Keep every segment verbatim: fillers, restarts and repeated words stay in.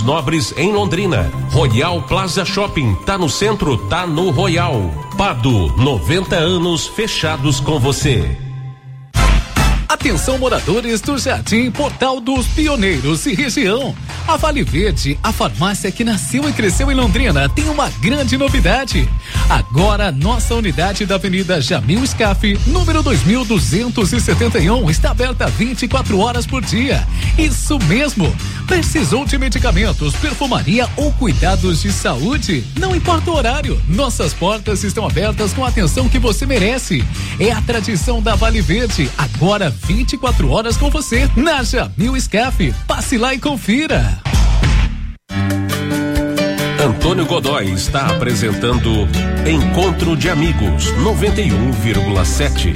Nobres em Londrina. Royal Plaza Shopping, tá no centro, tá no Royal. Pado, noventa anos fechados com você. Atenção, moradores do Jardim Portal dos Pioneiros e região. A Vale Verde, a farmácia que nasceu e cresceu em Londrina, tem uma grande novidade. Agora, nossa unidade da Avenida Jamil Scaff, número dois mil duzentos e setenta e um, está aberta vinte e quatro horas por dia. Isso mesmo. Precisou de medicamentos, perfumaria ou cuidados de saúde? Não importa o horário, nossas portas estão abertas com a atenção que você merece. É a tradição da Vale Verde, agora vinte e quatro horas com você, na Jamil Scaff. Passe lá e confira. Antônio Godoy está apresentando Encontro de Amigos noventa e um vírgula sete.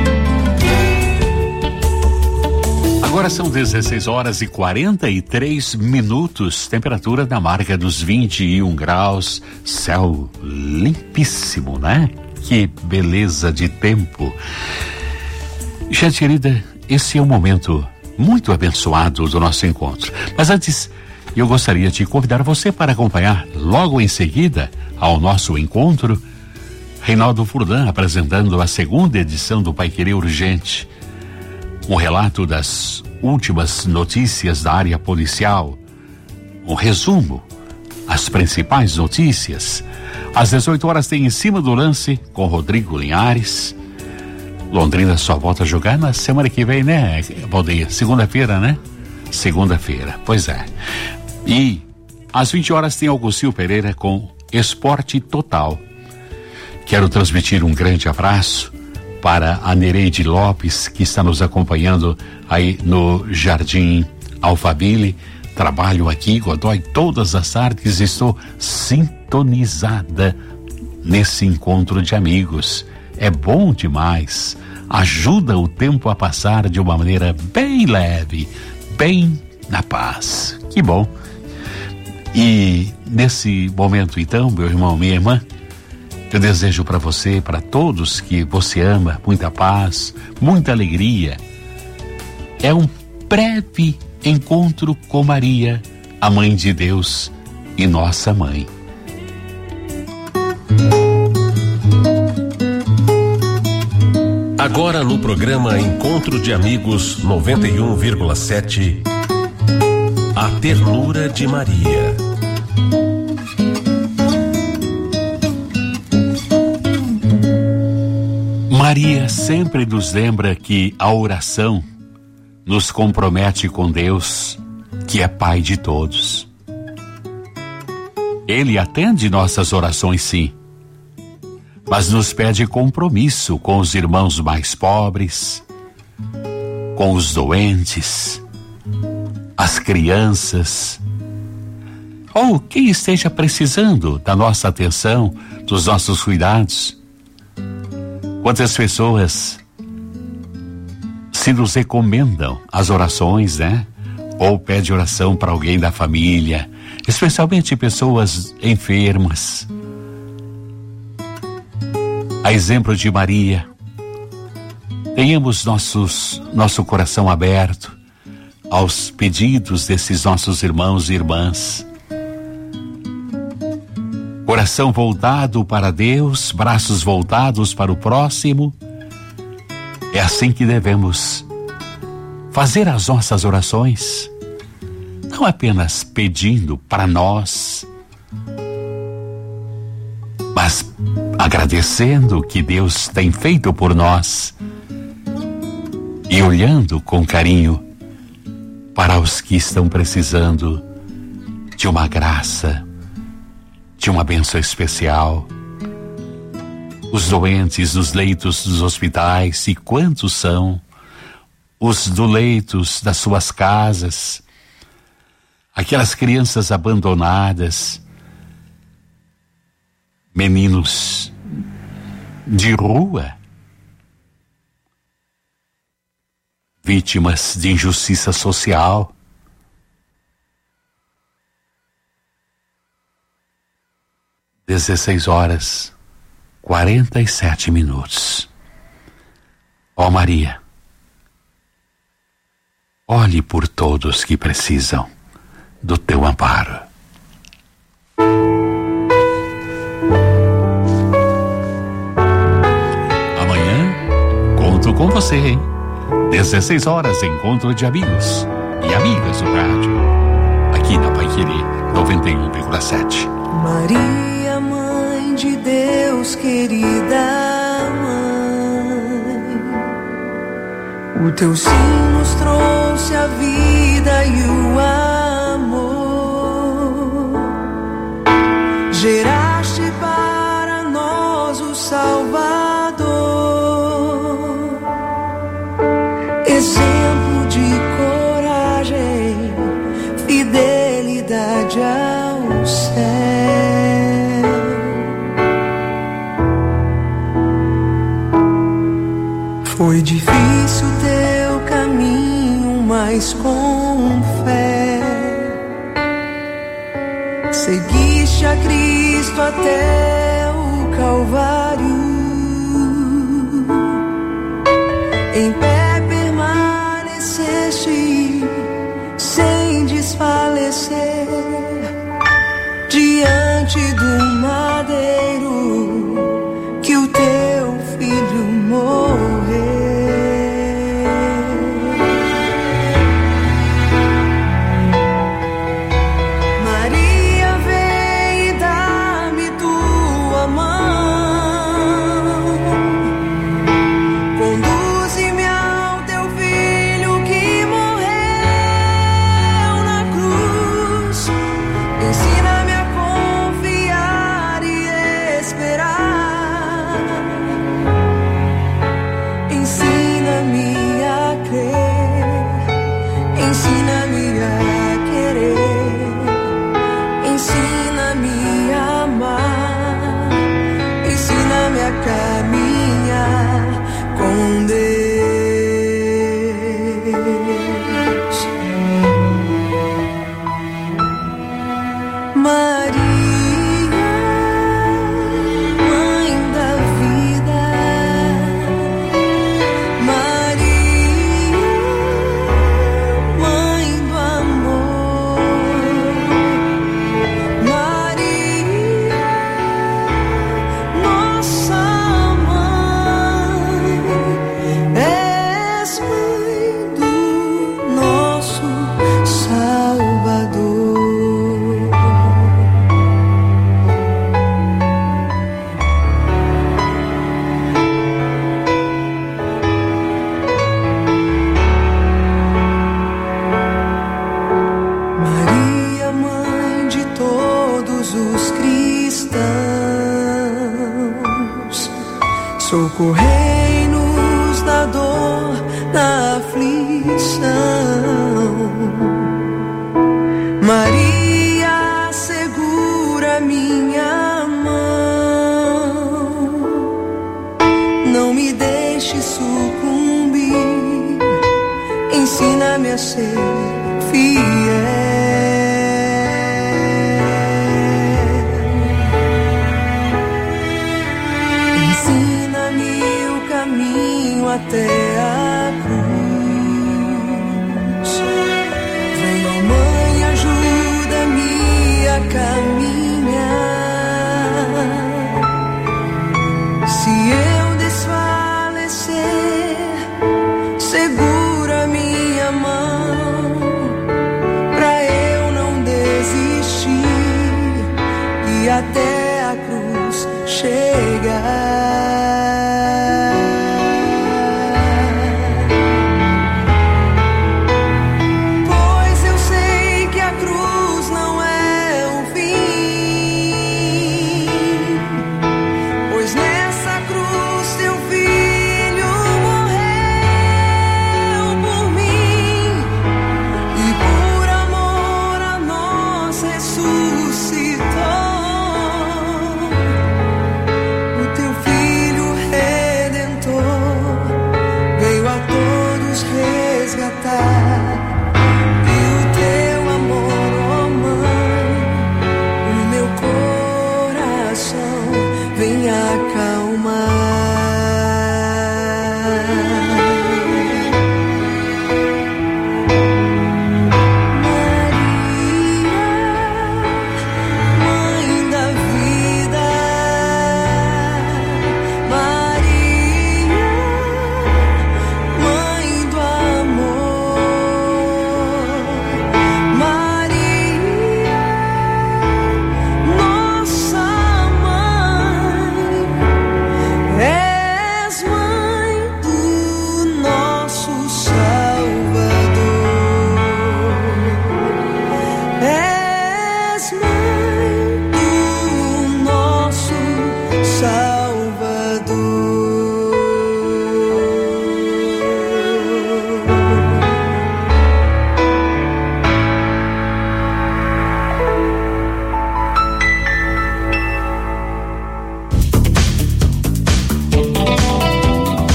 Agora são dezesseis horas e quarenta e três minutos, temperatura na marca dos vinte e um graus, céu limpíssimo, né? Que beleza de tempo. Gente querida, esse é um momento muito abençoado do nosso encontro. Mas antes, eu gostaria de convidar você para acompanhar logo em seguida ao nosso encontro, Reinaldo Furlan apresentando a segunda edição do Paiquerê Urgente. Um relato das últimas notícias da área policial, um resumo, as principais notícias. Às dezoito horas tem Em Cima do Lance com Rodrigo Linhares. Londrina só volta a jogar na semana que vem, né, Valdeir? Segunda-feira, né? Segunda-feira, pois é. E às vinte horas tem Augustinho Pereira com Esporte Total. Quero transmitir um grande abraço para a Nereide Lopes, que está nos acompanhando aí no Jardim Alphaville. Trabalho aqui, Godoy, todas as tardes, estou sintonizada nesse encontro de amigos. É bom demais, ajuda o tempo a passar de uma maneira bem leve, bem na paz. Que bom. E nesse momento então, meu irmão, minha irmã, eu desejo para você, para todos que você ama, muita paz, muita alegria. É um breve encontro com Maria, a Mãe de Deus e nossa Mãe. Agora no programa Encontro de Amigos noventa e um vírgula sete, a ternura de Maria. Maria sempre nos lembra que a oração nos compromete com Deus, que é Pai de todos. Ele atende nossas orações, sim, mas nos pede compromisso com os irmãos mais pobres, com os doentes, as crianças, ou quem esteja precisando da nossa atenção, dos nossos cuidados. Quantas pessoas se nos recomendam as orações, né? Ou pede oração para alguém da família, especialmente pessoas enfermas. A exemplo de Maria, tenhamos nossos, nosso coração aberto aos pedidos desses nossos irmãos e irmãs. Coração voltado para Deus, braços voltados para o próximo. É assim que devemos fazer as nossas orações, não apenas pedindo para nós, mas agradecendo o que Deus tem feito por nós e olhando com carinho para os que estão precisando de uma graça, de uma bênção especial. Os doentes nos leitos dos hospitais, e quantos são? Os do leitos das suas casas, aquelas crianças abandonadas, meninos de rua, vítimas de injustiça social. dezesseis horas, quarenta e sete minutos. Ó Maria, olhe por todos que precisam do teu amparo. Amanhã conto com você, hein? dezesseis horas, encontro de amigos e amigas do rádio, aqui na Paiquerê noventa e um vírgula sete. Maria, mãe de Deus, querida mãe, o teu sim nos trouxe a vida e o amor, geraste para nós o Salvador, exemplo de coragem, fidelidade ao céu. Foi difícil teu caminho, mas com fé seguiste a Cristo até o Calvário. Em pé permaneceste sem desfalecer diante do madeiro que o teu filho morreu. Maria, vem e dá-me tua mão, conduze-me ao teu filho que morreu na cruz, ensina-me a confiar e esperar, ensina-me a crer, ensina-me a querer, ensina-me a amar, ensina-me a caminhar com Deus. Maria, mãe da vida, Maria, mãe do amor, Maria, nossa mãe, és mãe do nosso Salvador. Maria, mãe de todos os cristãos, socorrei-nos na dor, na aflição. Maria, segura minha mão, não me deixe sucumbir, ensina-me a ser fiel. Ensina-me o caminho até a cruz. Vem, ó mãe, ajuda-me a caminhar. Se eu desfalecer, segura minha mão, pra eu não desistir e até a cruz chegar. Pois eu sei que a cruz não é o fim, pois nessa cruz teu filho morreu por mim e por amor a nós ressuscitou.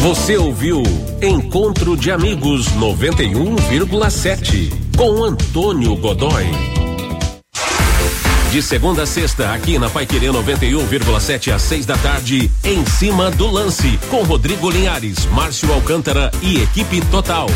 Você ouviu Encontro de Amigos noventa e um vírgula sete com Antônio Godoy. De segunda a sexta, aqui na Paiquerê noventa e um vírgula sete às seis da tarde, Em Cima do Lance, com Rodrigo Linhares, Márcio Alcântara e equipe total.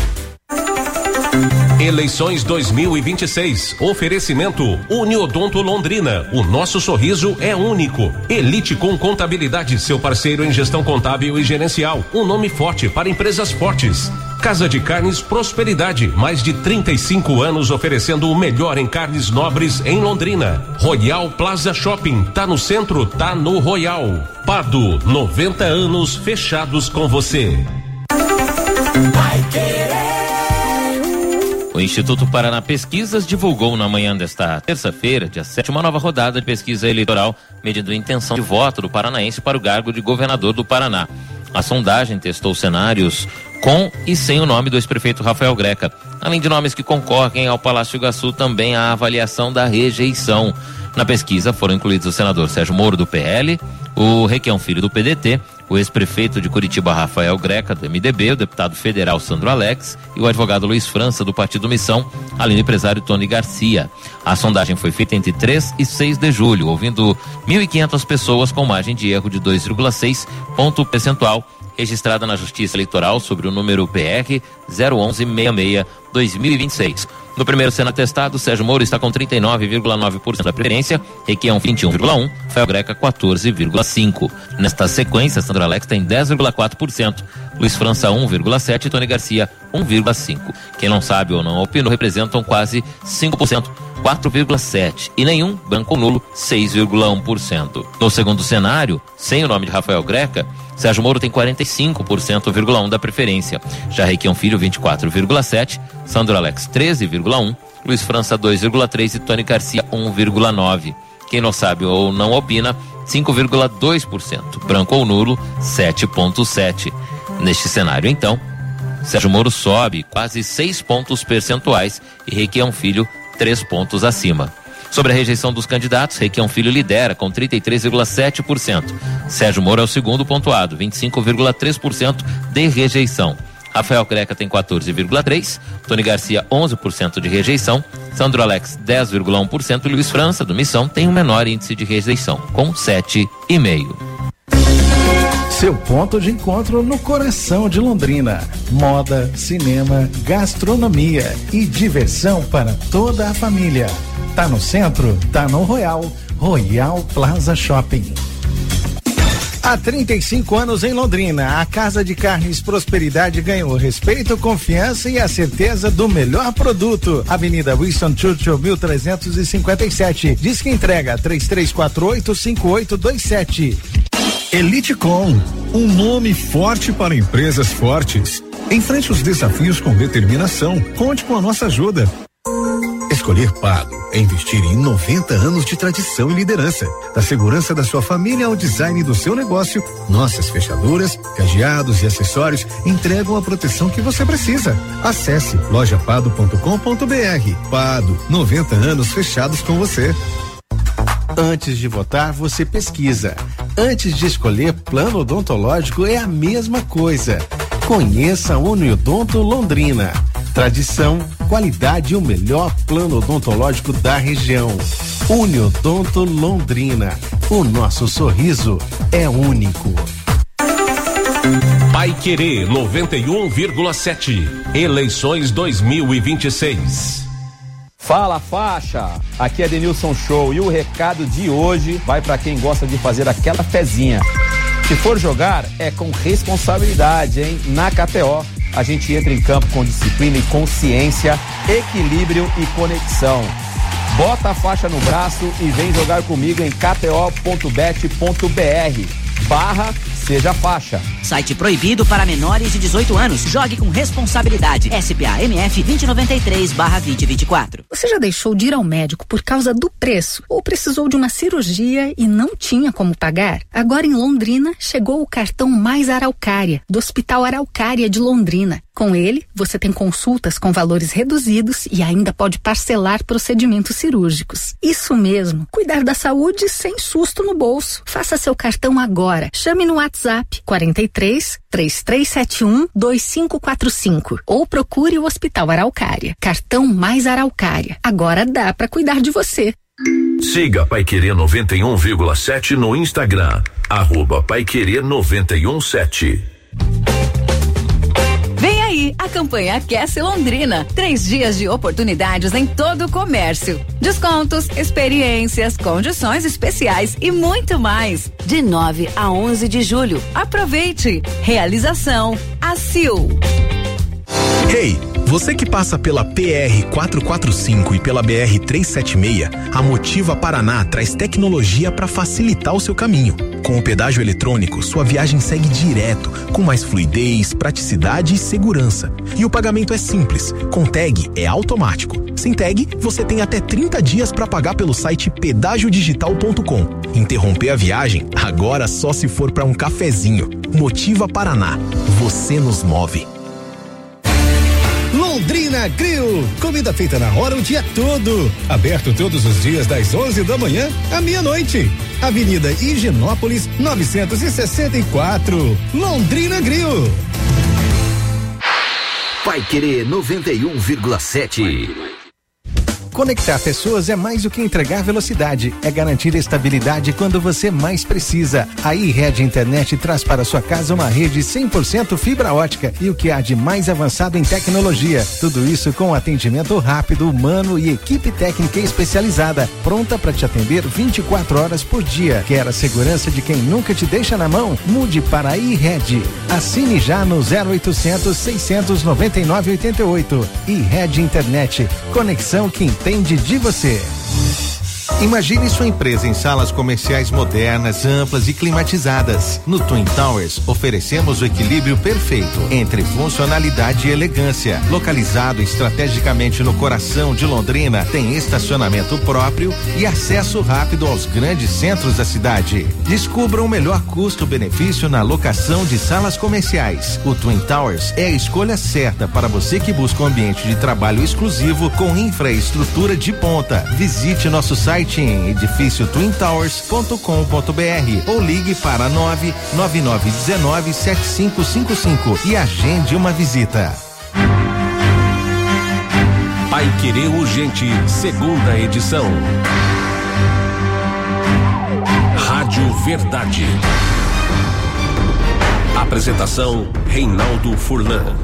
Eleições dois mil e vinte e seis. Oferecimento Uniodonto Londrina. O nosso sorriso é único. Elite com Contabilidade, seu parceiro em gestão contábil e gerencial. Um nome forte para empresas fortes. Casa de Carnes Prosperidade, mais de trinta e cinco anos oferecendo o melhor em carnes nobres em Londrina. Royal Plaza Shopping, tá no centro, tá no Royal. Pado, noventa anos fechados com você. Vai querer. O Instituto Paraná Pesquisas divulgou na manhã desta terça-feira, dia sete, uma nova rodada de pesquisa eleitoral medindo a intenção de voto do paranaense para o cargo de governador do Paraná. A sondagem testou cenários com e sem o nome do ex-prefeito Rafael Greca. Além de nomes que concorrem ao Palácio Iguaçu, também a avaliação da rejeição. Na pesquisa foram incluídos o senador Sérgio Moro, do P L, o Requião Filho, do P D T, o ex-prefeito de Curitiba, Rafael Greca, do M D B, o deputado federal Sandro Alex e o advogado Luiz França, do Partido Missão, além do empresário Tony Garcia. A sondagem foi feita entre três e seis de julho, ouvindo mil e quinhentas pessoas com margem de erro de dois vírgula seis ponto percentual, registrada na Justiça Eleitoral sobre o número P R zero um um seis seis dois mil e vinte e seis. No primeiro Senado testado, Sérgio Moro está com trinta e nove vírgula nove por cento da preferência, Requião vinte e um vírgula um por cento, Rafael Greca quatorze vírgula cinco por cento. Nesta sequência, Sandro Alex tem dez vírgula quatro por cento, Luiz França um vírgula sete por cento e Tony Garcia um vírgula cinco por cento. Quem não sabe ou não opinou representam quase cinco por cento, quatro vírgula sete por cento, e nenhum, branco ou nulo, seis vírgula um por cento. No segundo cenário, sem o nome de Rafael Greca, Sérgio Moro tem quarenta e cinco por cento, vírgula um da preferência. Já Requião Filho vinte e quatro vírgula sete por cento, Sandro Alex treze vírgula um por cento, Luiz França dois vírgula três por cento e Tony Garcia um vírgula nove por cento. Quem não sabe ou não opina, cinco vírgula dois por cento. Branco ou nulo, sete vírgula sete por cento. Neste cenário, então, Sérgio Moro sobe quase seis pontos percentuais e Requião Filho três pontos acima. Sobre a rejeição dos candidatos, Requião Filho lidera com trinta e três vírgula sete por cento. Sérgio Moro é o segundo pontuado, vinte e cinco vírgula três por cento de rejeição. Rafael Greca tem quatorze vírgula três por cento, Tony Garcia onze por cento de rejeição, Sandro Alex dez vírgula um por cento e Luiz França, do Missão, tem o menor índice de rejeição, com sete vírgula cinco por cento. Seu ponto de encontro no coração de Londrina. Moda, cinema, gastronomia e diversão para toda a família. Tá no centro? Tá no Royal. Royal Plaza Shopping. Há trinta e cinco anos em Londrina, a Casa de Carnes Prosperidade ganhou respeito, confiança e a certeza do melhor produto. Avenida Winston Churchill, mil trezentos e cinquenta e sete. Diz que entrega três três quatro oito cinco oito dois sete. Elitecom, um nome forte para empresas fortes. Enfrente os desafios com determinação. Conte com a nossa ajuda. Escolher Pago é investir em noventa anos de tradição e liderança. Da segurança da sua família ao design do seu negócio, nossas fechaduras, cadeados e acessórios entregam a proteção que você precisa. Acesse loja pado ponto com ponto br. Pado, noventa anos fechados com você. Antes de votar, você pesquisa. Antes de escolher plano odontológico, é a mesma coisa. Conheça a Uniodonto Londrina. Tradição, qualidade e o melhor plano odontológico da região. Uniodonto Londrina. O nosso sorriso é único. Paiquerê noventa e um vírgula sete. Eleições dois mil e vinte e seis. Fala, faixa! Aqui é Denilson Show e o recado de hoje vai para quem gosta de fazer aquela fezinha. Se for jogar, é com responsabilidade, hein? Na K T O, a gente entra em campo com disciplina e consciência, equilíbrio e conexão. Bota a faixa no braço e vem jogar comigo em k t o ponto bet ponto b r barra Seja Faixa. Site proibido para menores de dezoito anos. Jogue com responsabilidade. S P A M F vinte noventa e três barra vinte vinte e quatro. Você já deixou de ir ao médico por causa do preço ou precisou de uma cirurgia e não tinha como pagar? Agora em Londrina chegou o cartão Mais Araucária, do Hospital Araucária de Londrina. Com ele, você tem consultas com valores reduzidos e ainda pode parcelar procedimentos cirúrgicos. Isso mesmo, cuidar da saúde sem susto no bolso. Faça seu cartão agora. Chame no WhatsApp quarenta e três, três três sete um, dois cinco quatro cinco ou procure o Hospital Araucária. Cartão mais Araucária. Agora dá pra cuidar de você. Siga Paiquerê noventa e um vírgula sete no Instagram, arroba Paiquerê noventa e um sete. Vem aí, a campanha Aquece Londrina. Três dias de oportunidades em todo o comércio. Descontos, experiências, condições especiais e muito mais. De nove a onze de julho. Aproveite. Realização A C I L. Hey, você que passa pela P R quatrocentos e quarenta e cinco e pela B R trezentos e setenta e seis, a Motiva Paraná traz tecnologia para facilitar o seu caminho. Com o pedágio eletrônico, sua viagem segue direto, com mais fluidez, praticidade e segurança. E o pagamento é simples, com tag é automático. Sem tag, você tem até trinta dias para pagar pelo site pedágio digital ponto com. Interromper a viagem? Agora só se for para um cafezinho. Motiva Paraná, você nos move. Londrina Grill, comida feita na hora o dia todo. Aberto todos os dias das onze da manhã à meia-noite. Avenida Higienópolis novecentos e sessenta e quatro. Londrina Grill. Paiquerê noventa e um vírgula sete. Conectar pessoas é mais do que entregar velocidade, é garantir estabilidade quando você mais precisa. A iRede Internet traz para sua casa uma rede cem por cento fibra ótica e o que há de mais avançado em tecnologia. Tudo isso com atendimento rápido, humano e equipe técnica especializada, pronta para te atender vinte e quatro horas por dia. Quer a segurança de quem nunca te deixa na mão? Mude para a iRede. Assine já no zero oitocentos, seiscentos noventa e nove, oitenta e oito. iRede Internet, conexão que entende de você. Imagine sua empresa em salas comerciais modernas, amplas e climatizadas. No Twin Towers, oferecemos o equilíbrio perfeito entre funcionalidade e elegância. Localizado estrategicamente no coração de Londrina, tem estacionamento próprio e acesso rápido aos grandes centros da cidade. Descubra o melhor custo-benefício na locação de salas comerciais. O Twin Towers é a escolha certa para você que busca um ambiente de trabalho exclusivo com infraestrutura de ponta. Visite nosso site em edifício twin towers ponto com ponto br ou ligue para nove nove nove um nove sete cinco cinco cinco e agende uma visita. Paiquerê Urgente, segunda edição. Rádio Verdade. Apresentação Reinaldo Furlan.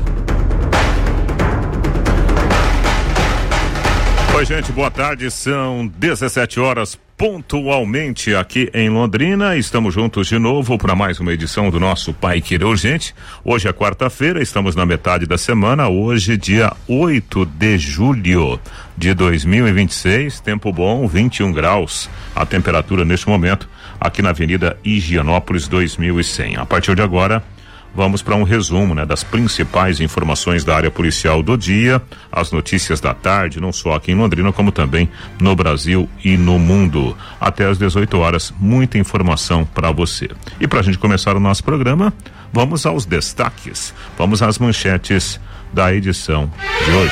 Oi, gente, boa tarde. São dezessete horas pontualmente aqui em Londrina. Estamos juntos de novo para mais uma edição do nosso Paiquerê Urgente. Hoje é quarta-feira, estamos na metade da semana. Hoje, dia oito de julho de dois mil e vinte e seis. Tempo bom, vinte e um graus. A temperatura neste momento aqui na Avenida Higienópolis dois mil e cem. A partir de agora, vamos para um resumo, né, das principais informações da área policial do dia, as notícias da tarde, não só aqui em Londrina, como também no Brasil e no mundo. Até às dezoito horas, muita informação para você. E para a gente começar o nosso programa, vamos aos destaques, vamos às manchetes da edição de hoje.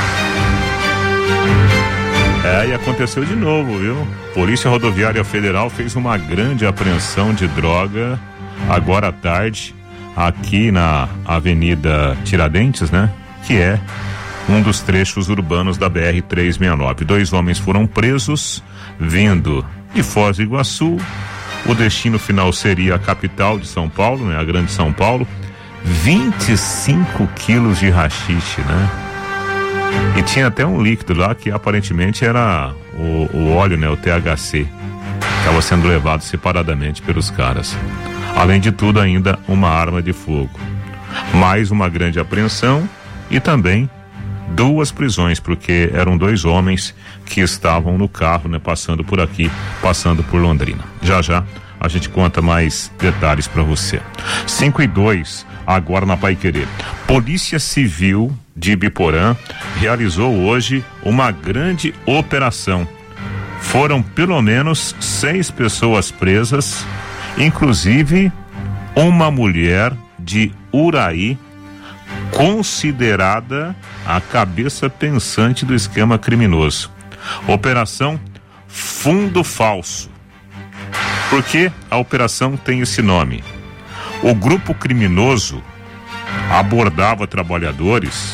É, e aconteceu de novo, viu? Polícia Rodoviária Federal fez uma grande apreensão de droga agora à tarde, aqui na Avenida Tiradentes, né? Que é um dos trechos urbanos da B R trezentos e sessenta e nove. Dois homens foram presos vindo de Foz do Iguaçu. O destino final seria a capital de São Paulo, né? A Grande São Paulo. vinte e cinco quilos de haxixe, né? E tinha até um líquido lá que aparentemente era o, o óleo, né? O T H C. Estava sendo levado separadamente pelos caras. Além de tudo, ainda uma arma de fogo. Mais uma grande apreensão e também duas prisões, porque eram dois homens que estavam no carro, né, passando por aqui, passando por Londrina. Já já a gente conta mais detalhes para você. cinco e dois, agora na Paiquerê. Polícia Civil de Ibiporã realizou hoje uma grande operação. Foram pelo menos seis pessoas presas, inclusive uma mulher de Uraí considerada a cabeça pensante do esquema criminoso. Operação Fundo Falso. Por que a operação tem esse nome? O grupo criminoso abordava trabalhadores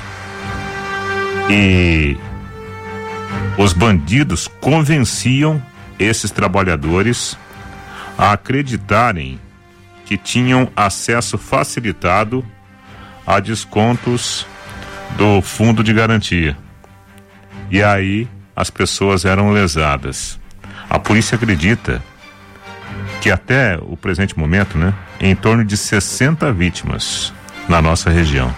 e os bandidos convenciam esses trabalhadores a acreditarem que tinham acesso facilitado a descontos do fundo de garantia. E aí as pessoas eram lesadas. A polícia acredita que até o presente momento, né, em torno de sessenta vítimas na nossa região.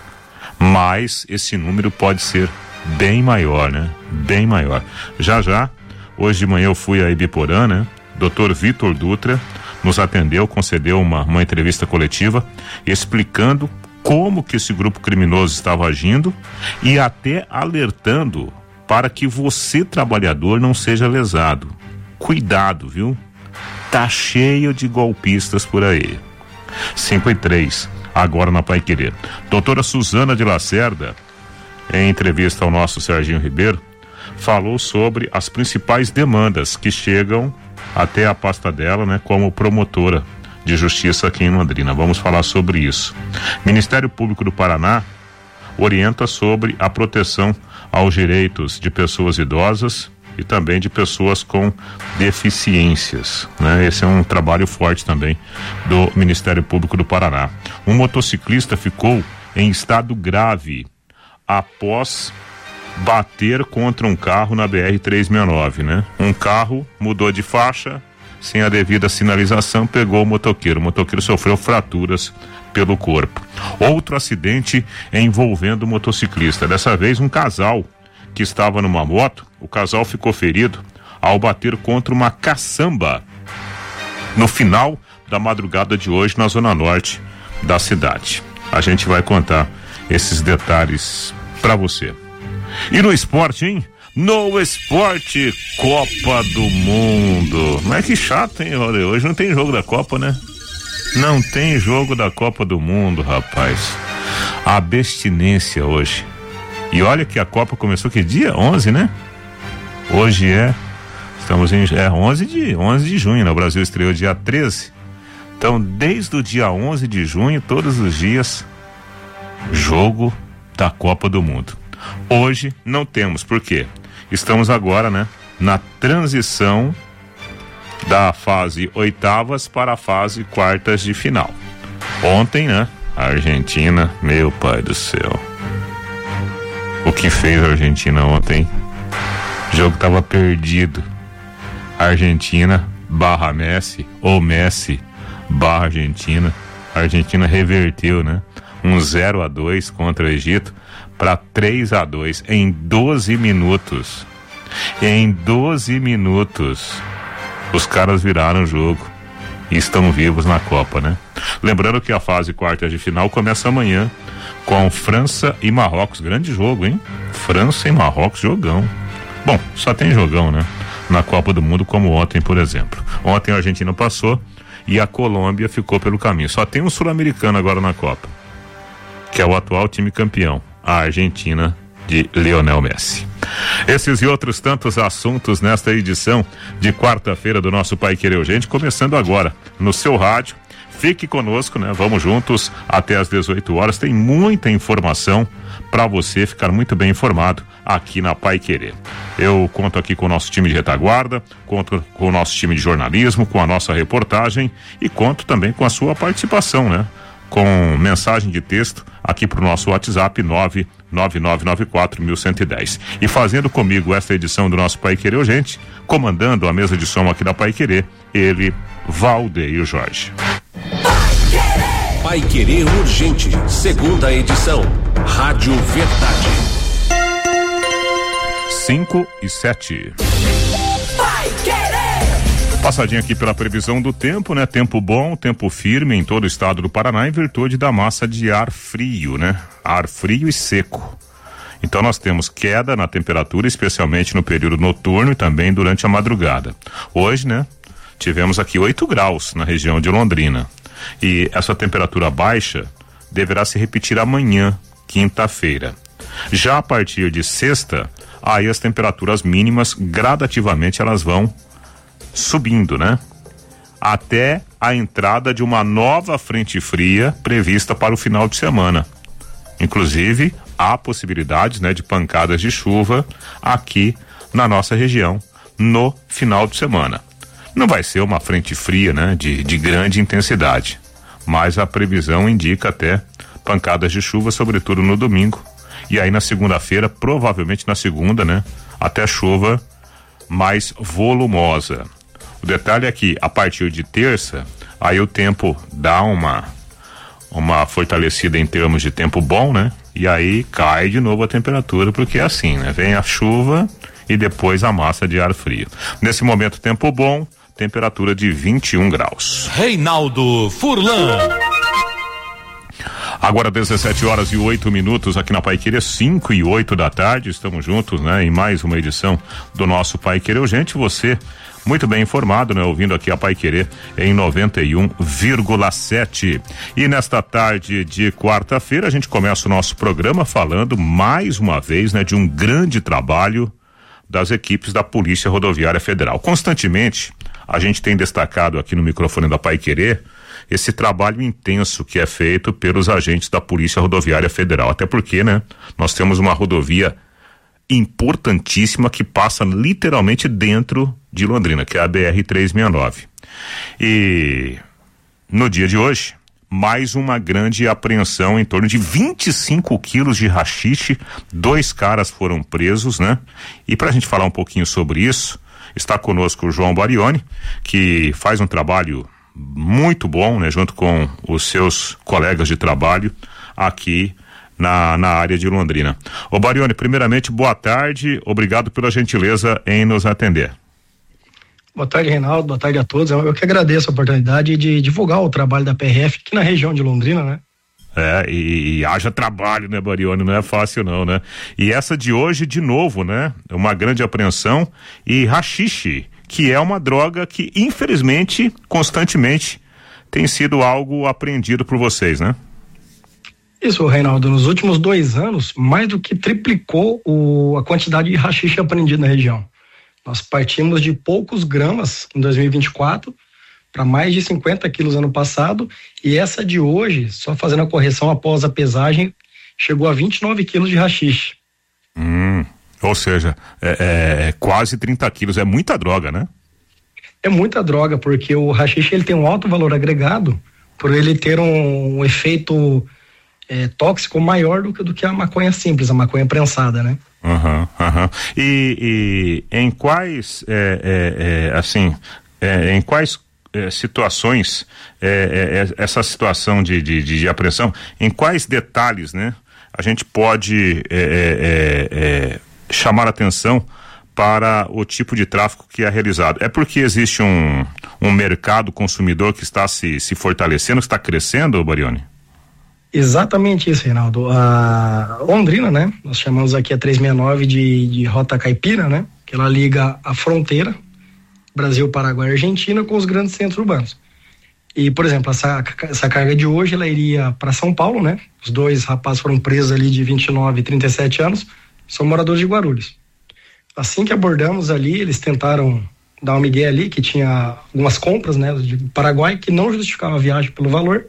Mas esse número pode ser bem maior, né? Bem maior. Já já, hoje de manhã eu fui a Ibiporã, né? doutor Vitor Dutra nos atendeu, concedeu uma, uma entrevista coletiva explicando como que esse grupo criminoso estava agindo e até alertando para que você, trabalhador, não seja lesado. Cuidado, viu? Tá cheio de golpistas por aí. cinco e três, agora na Paiquerê. Doutora Suzana de Lacerda, em entrevista ao nosso Serginho Ribeiro, falou sobre as principais demandas que chegam até a pasta dela, né, como promotora de justiça aqui em Londrina. Vamos falar sobre isso. Ministério Público do Paraná orienta sobre a proteção aos direitos de pessoas idosas e também de pessoas com deficiências, né? Esse é um trabalho forte também do Ministério Público do Paraná. Um motociclista ficou em estado grave após bater contra um carro na B R trezentos e sessenta e nove, né? Um carro mudou de faixa sem a devida sinalização, pegou o motoqueiro. O motoqueiro sofreu fraturas pelo corpo. Outro acidente envolvendo o motociclista. Dessa vez um casal que estava numa moto. O casal ficou ferido ao bater contra uma caçamba no final da madrugada de hoje na zona norte da cidade. A gente vai contar esses detalhes pra você. E no esporte, hein? No esporte, Copa do Mundo. Mas que chato, hein, olha, hoje não tem jogo da Copa, né? Não tem jogo da Copa do Mundo, rapaz. Abstinência hoje. E olha que a Copa começou que dia? onze, né? Hoje é, estamos em, é onze de, onze de junho, né? O Brasil estreou dia treze. Então, desde o dia onze de junho, todos os dias, jogo da Copa do Mundo. Hoje não temos, por quê? Estamos agora, né, na transição da fase oitavas para a fase quartas de final. Ontem, né, a Argentina, meu pai do céu. O que fez a Argentina ontem? O jogo estava perdido. Argentina barra Messi, ou Messi barra Argentina. A Argentina reverteu, né? Um zero a dois contra o Egito para três a dois em doze minutos. Em doze minutos os caras viraram o jogo e estão vivos na Copa, né? Lembrando que a fase quartas de final começa amanhã com França e Marrocos. Grande jogo, hein? França e Marrocos, jogão. Bom, só tem jogão, né? Na Copa do Mundo, como ontem, por exemplo. Ontem a Argentina passou e a Colômbia ficou pelo caminho. Só tem um sul-americano agora na Copa, que é o atual time campeão, a Argentina de Lionel Messi. Esses e outros tantos assuntos nesta edição de quarta-feira do nosso Paiquerê Urgente, começando agora no seu rádio. Fique conosco, né? Vamos juntos até às dezoito horas. Tem muita informação para você ficar muito bem informado aqui na Paiquerê. Eu conto aqui com o nosso time de retaguarda, conto com o nosso time de jornalismo, com a nossa reportagem e conto também com a sua participação, né? Com mensagem de texto aqui pro nosso WhatsApp nove nove nove nove quatro um um zero. E fazendo comigo esta edição do nosso Paiquerê Urgente, comandando a mesa de som aqui da Paiquerê, ele, Valdeir Jorge. Paiquerê Urgente, segunda edição, Rádio Verdade. cinco e sete. Passadinha aqui pela previsão do tempo, né? Tempo bom, tempo firme em todo o estado do Paraná em virtude da massa de ar frio, né? Ar frio e seco. Então nós temos queda na temperatura, especialmente no período noturno e também durante a madrugada. Hoje, né? Tivemos aqui oito graus na região de Londrina. E essa temperatura baixa deverá se repetir amanhã, quinta-feira. Já a partir de sexta, aí as temperaturas mínimas gradativamente elas vão subindo, né? Até a entrada de uma nova frente fria prevista para o final de semana. Inclusive, há possibilidades, né, de pancadas de chuva aqui na nossa região no final de semana. Não vai ser uma frente fria, né, de, de grande intensidade, mas a previsão indica até pancadas de chuva, sobretudo no domingo. E aí na segunda-feira, provavelmente na segunda, né, até chuva mais volumosa. O detalhe é que a partir de terça, aí o tempo dá uma uma fortalecida em termos de tempo bom, né? E aí cai de novo a temperatura, porque é assim, né? Vem a chuva e depois a massa de ar frio. Nesse momento, tempo bom, temperatura de vinte e um graus. Reinaldo Furlan. Agora dezessete horas e oito minutos aqui na Paiquerê, cinco e oito da tarde, estamos juntos, né? Em mais uma edição do nosso Paiquerê Urgente. Você muito bem informado, né? Ouvindo aqui a Paiquerê em noventa e um vírgula sete. E nesta tarde de quarta-feira a gente começa o nosso programa falando mais uma vez, né? De um grande trabalho das equipes da Polícia Rodoviária Federal. Constantemente a gente tem destacado aqui no microfone da Paiquerê esse trabalho intenso que é feito pelos agentes da Polícia Rodoviária Federal. Até porque, né? Nós temos uma rodovia importantíssima que passa literalmente dentro de Londrina, que é a B R trezentos e sessenta e nove. E no dia de hoje, mais uma grande apreensão em torno de vinte e cinco quilos de haxixe. Dois caras foram presos, né? E pra gente falar um pouquinho sobre isso, está conosco o João Barioni, que faz um trabalho muito bom, né? Junto com os seus colegas de trabalho aqui na, na área de Londrina. Ô Barioni, primeiramente, boa tarde, obrigado pela gentileza em nos atender. Boa tarde, Reinaldo, boa tarde a todos. Eu, eu que agradeço a oportunidade de divulgar o trabalho da P R F aqui na região de Londrina, né? É, e, e haja trabalho, né, Barioni? Não é fácil não, né? E essa de hoje, de novo, né? Uma grande apreensão e haxixe, que é uma droga que, infelizmente, constantemente tem sido algo apreendido por vocês, né? Isso, Reinaldo, nos últimos dois anos, mais do que triplicou o, a quantidade de haxixe apreendido na região. Nós partimos de poucos gramas em dois mil e vinte e quatro para mais de cinquenta quilos ano passado, e essa de hoje, só fazendo a correção após a pesagem, chegou a vinte e nove quilos de haxixe. Hum, ou seja, é, é quase trinta quilos, é muita droga, né? É muita droga, porque o haxixe ele tem um alto valor agregado, por ele ter um, um efeito é, tóxico maior do que, do que a maconha simples, a maconha prensada, né? Aham, uhum, aham. Uhum. E, e em quais, é, é, é, assim, é, em quais é, situações, é, é, essa situação de, de, de apreensão, em quais detalhes, né, a gente pode é, é, é, chamar a atenção para o tipo de tráfico que é realizado? É porque existe um, um mercado consumidor que está se, se fortalecendo, que está crescendo, Barioni? Exatamente isso, Reinaldo. A Londrina, né? Nós chamamos aqui a trezentos e sessenta e nove de, de Rota Caipira, né? Que ela liga a fronteira Brasil, Paraguai e Argentina com os grandes centros urbanos. E, por exemplo, essa, essa carga de hoje, ela iria para São Paulo, né? Os dois rapazes foram presos ali de vinte e nove e trinta e sete anos, são moradores de Guarulhos. Assim que abordamos ali, eles tentaram dar um migué ali, que tinha algumas compras, né? De Paraguai, que não justificava a viagem pelo valor.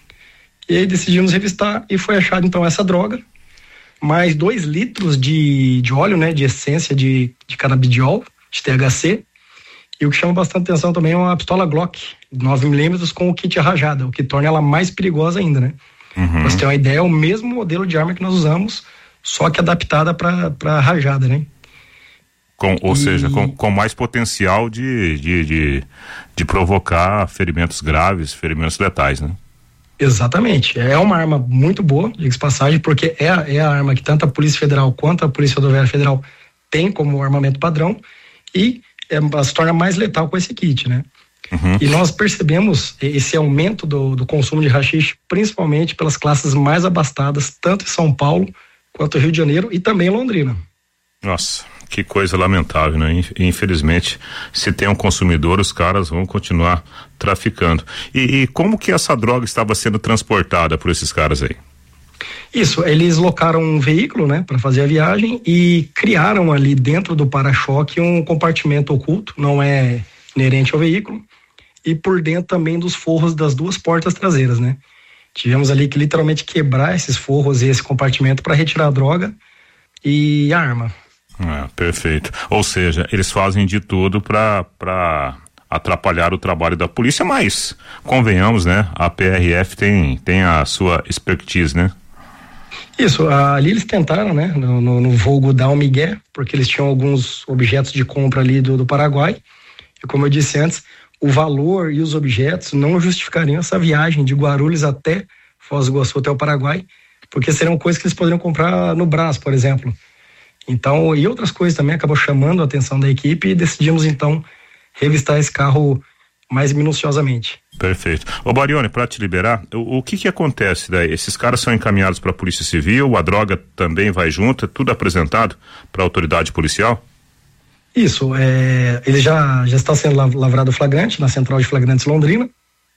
E aí decidimos revistar e foi achado então essa droga, mais dois litros de, de óleo, né, de essência de, de canabidiol, de T H C, e o que chama bastante atenção também é uma pistola Glock, nove milímetros com o kit rajada, o que torna ela mais perigosa ainda, né? Uhum. Pra você ter uma ideia, é o mesmo modelo de arma que nós usamos, só que adaptada para rajada, né? Com, ou e... seja, com, com mais potencial de, de, de, de provocar ferimentos graves, ferimentos letais, né? Exatamente, é uma arma muito boa, diga-se passagem, porque é a, é a arma que tanto a Polícia Federal quanto a Polícia Rodoviária Federal tem como armamento padrão e é, ela se torna mais letal com esse kit, né? Uhum. E nós percebemos esse aumento do, do consumo de haxixe, principalmente pelas classes mais abastadas, tanto em São Paulo quanto Rio de Janeiro e também em Londrina. Nossa, que coisa lamentável, né? Infelizmente, se tem um consumidor, os caras vão continuar traficando. E, e como que essa droga estava sendo transportada por esses caras aí? Isso, eles locaram um veículo, né, para fazer a viagem e criaram ali dentro do para-choque um compartimento oculto, não é inerente ao veículo, e por dentro também dos forros das duas portas traseiras, né. Tivemos ali que literalmente quebrar esses forros e esse compartimento para retirar a droga e a arma. É, perfeito. Ou seja, eles fazem de tudo para para atrapalhar o trabalho da polícia, mas convenhamos, né? A P R F tem tem a sua expertise, né? Isso, ali eles tentaram, né? No, no, no vulgo dar um migué, porque eles tinham alguns objetos de compra ali do, do Paraguai. E como eu disse antes, o valor e os objetos não justificariam essa viagem de Guarulhos até Foz do Iguaçu, até o Paraguai, porque seriam coisas que eles poderiam comprar no Brás, por exemplo. Então, e outras coisas também acabou chamando a atenção da equipe e decidimos então revistar esse carro mais minuciosamente. Perfeito. Ô Barione, para te liberar, o, o que que acontece daí? Esses caras são encaminhados para a Polícia Civil, a droga também vai junto, é tudo apresentado para a autoridade policial? Isso, é, ele já, já está sendo lavrado flagrante na Central de Flagrantes Londrina,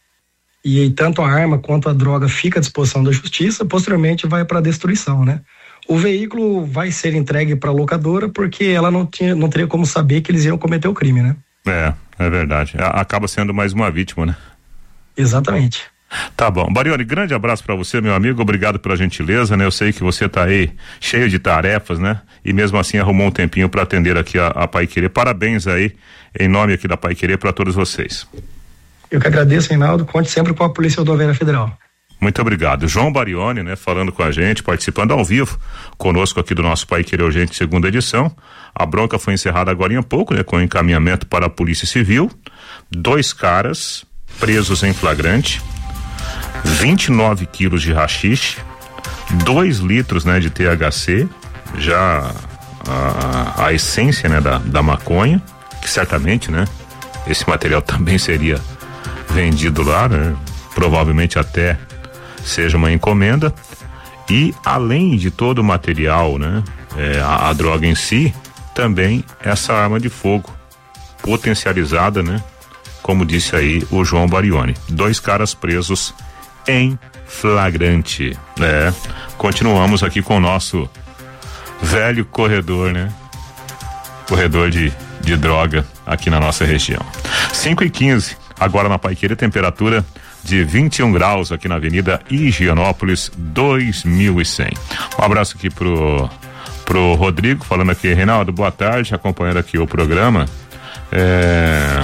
e tanto a arma quanto a droga fica à disposição da justiça, posteriormente vai para destruição, né? O veículo vai ser entregue para a locadora porque ela não, tinha, não teria como saber que eles iam cometer o crime, né? É, é verdade. Acaba sendo mais uma vítima, né? Exatamente. Tá bom. Barione, grande abraço para você, meu amigo. Obrigado pela gentileza, né? Eu sei que você tá aí cheio de tarefas, né? E mesmo assim arrumou um tempinho para atender aqui a, a Paiquerê. Parabéns aí, em nome aqui da Paiquerê, para todos vocês. Eu que agradeço, Reinaldo. Conte sempre com a Polícia Rodoviária Federal. Muito obrigado. João Barione, né, falando com a gente, participando ao vivo conosco aqui do nosso Paiquerê Urgente, segunda edição. A bronca foi encerrada agora há pouco, né, com encaminhamento para a Polícia Civil. Dois caras presos em flagrante, vinte e nove quilos de haxixe, dois litros, né, de T H C, já a, a essência, né, da, da maconha, que certamente, né, esse material também seria vendido lá, né, provavelmente até seja uma encomenda. E além de todo o material, né, é, a, a droga em si, também essa arma de fogo potencializada, né, como disse aí o João Barione. Dois caras presos em flagrante, né? Continuamos aqui com o nosso velho corredor, né? Corredor de, de droga aqui na nossa região. cinco e quinze, agora na Paiquerê, temperatura de vinte e um graus aqui na Avenida Higienópolis dois mil e cem. Um abraço aqui pro pro Rodrigo, falando aqui, Reinaldo, boa tarde, acompanhando aqui o programa. É...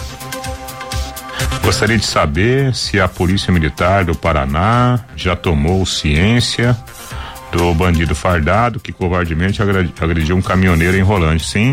Gostaria de saber se a Polícia Militar do Paraná já tomou ciência do bandido fardado que covardemente agrediu um caminhoneiro em Rolante. Sim,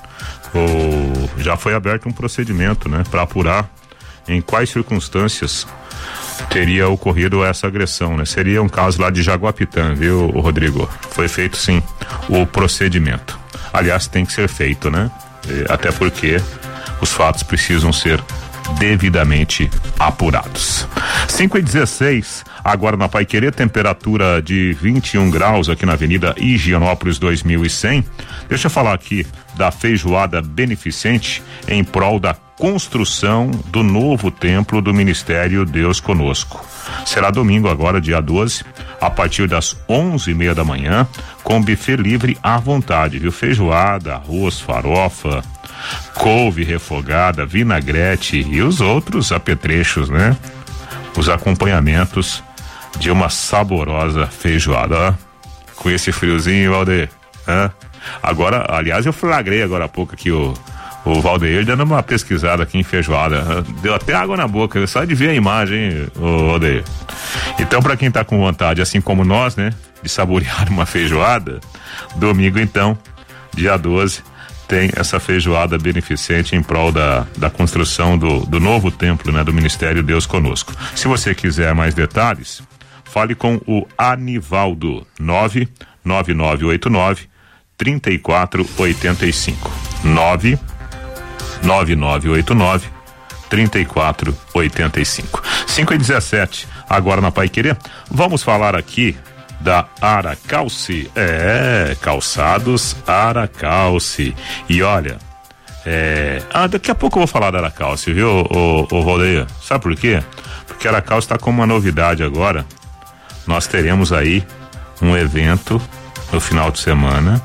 ou já foi aberto um procedimento, né, para apurar em quais circunstâncias teria ocorrido essa agressão, né? Seria um caso lá de Jaguapitã, viu, Rodrigo? Foi feito sim o procedimento. Aliás, tem que ser feito, né? Até porque os fatos precisam ser devidamente apurados. cinco e dezesseis, agora na Paiquerê, temperatura de vinte e um graus aqui na Avenida Higienópolis dois mil e cem. Deixa eu falar aqui da feijoada beneficente em prol da construção do novo templo do Ministério Deus Conosco. Será domingo agora, dia doze, a partir das onze e meia da manhã, com buffet livre à vontade, viu? Feijoada, arroz, farofa, couve refogada, vinagrete e os outros apetrechos, né? Os acompanhamentos de uma saborosa feijoada, ó. Com esse friozinho, Valdeir, hã? Agora, aliás, eu flagrei agora há pouco aqui o O Valdeir dando uma pesquisada aqui em feijoada. Deu até água na boca, só de ver a imagem, o Valdeir. Então, para quem tá com vontade, assim como nós, né, de saborear uma feijoada, domingo então, dia doze, tem essa feijoada beneficente em prol da, da construção do, do novo templo, né, do Ministério Deus Conosco. Se você quiser mais detalhes, fale com o Anivaldo, nove nove nove oito nove, três quatro oito cinco. nove nove nove oito nove, três quatro oito cinco. cinco e dezessete, agora na Paiquerê, vamos falar aqui da Aracalce. É, calçados Aracalce. E olha, é, ah, daqui a pouco eu vou falar da Aracalce, viu, o, o, o Valdeir? Sabe por quê? Porque a Aracalce está com uma novidade agora. Nós teremos aí um evento no final de semana,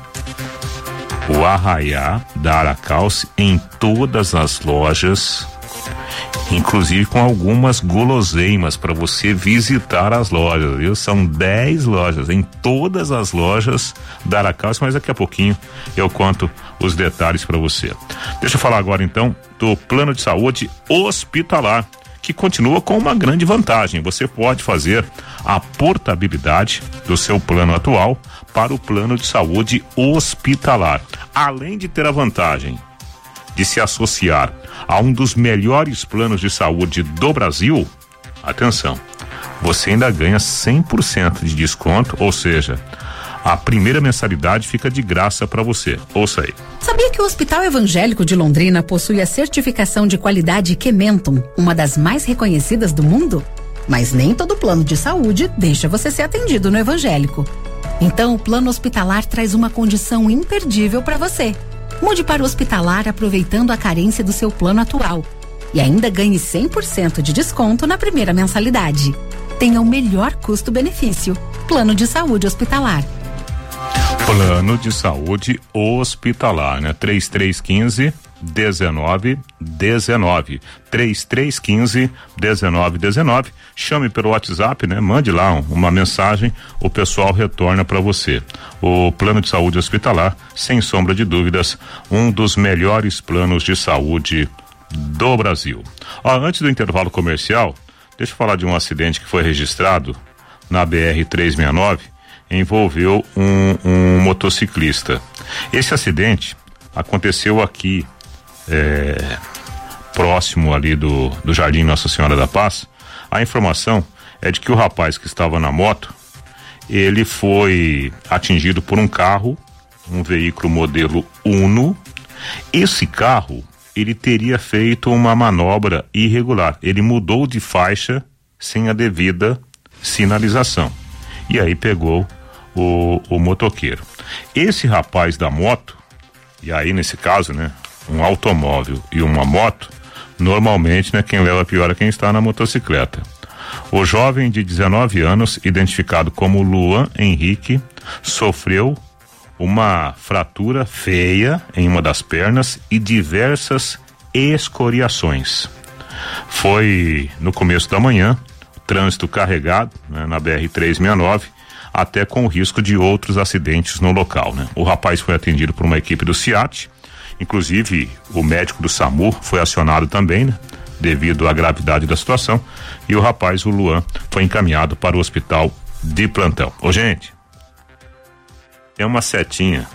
o Arraiá da Aracalce, em todas as lojas, inclusive com algumas guloseimas para você visitar as lojas, viu? São dez lojas, em todas as lojas da Aracalce, mas daqui a pouquinho eu conto os detalhes para você. Deixa eu falar agora então do plano de saúde hospitalar, que continua com uma grande vantagem. Você pode fazer a portabilidade do seu plano atual para o plano de saúde hospitalar, além de ter a vantagem de se associar a um dos melhores planos de saúde do Brasil. Atenção, você ainda ganha cem por cento de desconto, ou seja, a primeira mensalidade fica de graça para você. Ouça aí. Sabia que o Hospital Evangélico de Londrina possui a certificação de qualidade Kementum, uma das mais reconhecidas do mundo? Mas nem todo plano de saúde deixa você ser atendido no Evangélico. Então, o plano hospitalar traz uma condição imperdível para você. Mude para o hospitalar aproveitando a carência do seu plano atual e ainda ganhe cem por cento de desconto na primeira mensalidade. Tenha o melhor custo-benefício. Plano de saúde hospitalar. Plano de saúde hospitalar, né? três três um cinco, um nove um nove. três três um cinco, um nove um nove. Chame pelo WhatsApp, né? Mande lá um, uma mensagem, o pessoal retorna para você. O plano de saúde hospitalar, sem sombra de dúvidas, um dos melhores planos de saúde do Brasil. Ó, antes do intervalo comercial, deixa eu falar de um acidente que foi registrado na B R trezentos e sessenta e nove. Envolveu um, um motociclista. Esse acidente aconteceu aqui, é, próximo ali do, do Jardim Nossa Senhora da Paz. A informação é de que o rapaz que estava na moto, ele foi atingido por um carro, um veículo modelo Uno. Esse carro, ele teria feito uma manobra irregular. Ele mudou de faixa sem a devida sinalização. E aí pegou o, o motoqueiro. Esse rapaz da moto, e aí nesse caso, né, um automóvel e uma moto, normalmente, né, quem leva pior é quem está na motocicleta. O jovem de dezenove anos, identificado como Luan Henrique, sofreu uma fratura feia em uma das pernas e diversas escoriações. Foi no começo da manhã, trânsito carregado, né, na B R trezentos e sessenta e nove, até com o risco de outros acidentes no local, né? O rapaz foi atendido por uma equipe do SIAT, inclusive o médico do SAMU foi acionado também, né, devido à gravidade da situação, e o rapaz, o Luan, foi encaminhado para o hospital de plantão. Ô, gente, é uma setinha,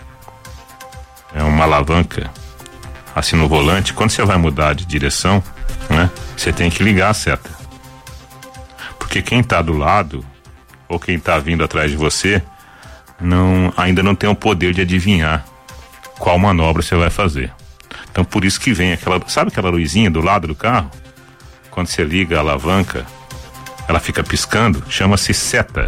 é uma alavanca assim no volante. Quando você vai mudar de direção, né, você tem que ligar a seta, porque quem está do lado ou quem está vindo atrás de você não, ainda não tem o poder de adivinhar qual manobra você vai fazer. Então por isso que vem aquela, sabe aquela luzinha do lado do carro? Quando você liga a alavanca, ela fica piscando, chama-se seta.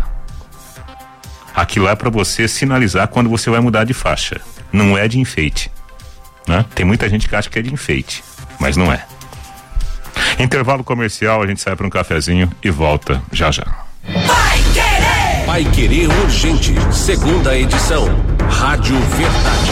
Aquilo é para você sinalizar quando você vai mudar de faixa. Não é de enfeite, né? Tem muita gente que acha que é de enfeite, mas não é. Intervalo comercial, a gente sai para um cafezinho e volta já já. Vai Querer! Vai Querer Urgente, segunda edição. Rádio Verdade.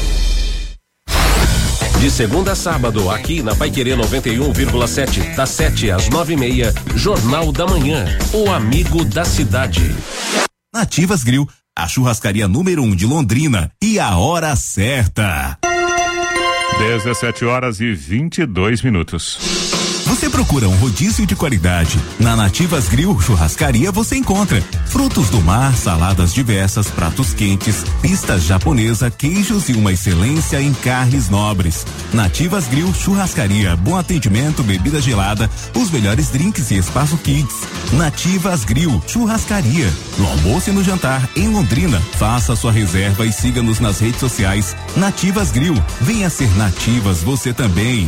De segunda a sábado, aqui na Pai Querer noventa e um vírgula sete, das sete às nove e meia, Jornal da Manhã, o amigo da cidade. Nativas Grill, a churrascaria número um de Londrina, e a hora certa. dezessete horas e vinte e dois minutos. Você procura um rodízio de qualidade? Na Nativas Grill Churrascaria você encontra frutos do mar, saladas diversas, pratos quentes, pistas japonesa, queijos e uma excelência em carnes nobres. Nativas Grill Churrascaria, bom atendimento, bebida gelada, os melhores drinks e espaço kids. Nativas Grill Churrascaria, no almoço e no jantar em Londrina. Faça sua reserva e siga-nos nas redes sociais. Nativas Grill, venha ser Nativas você também.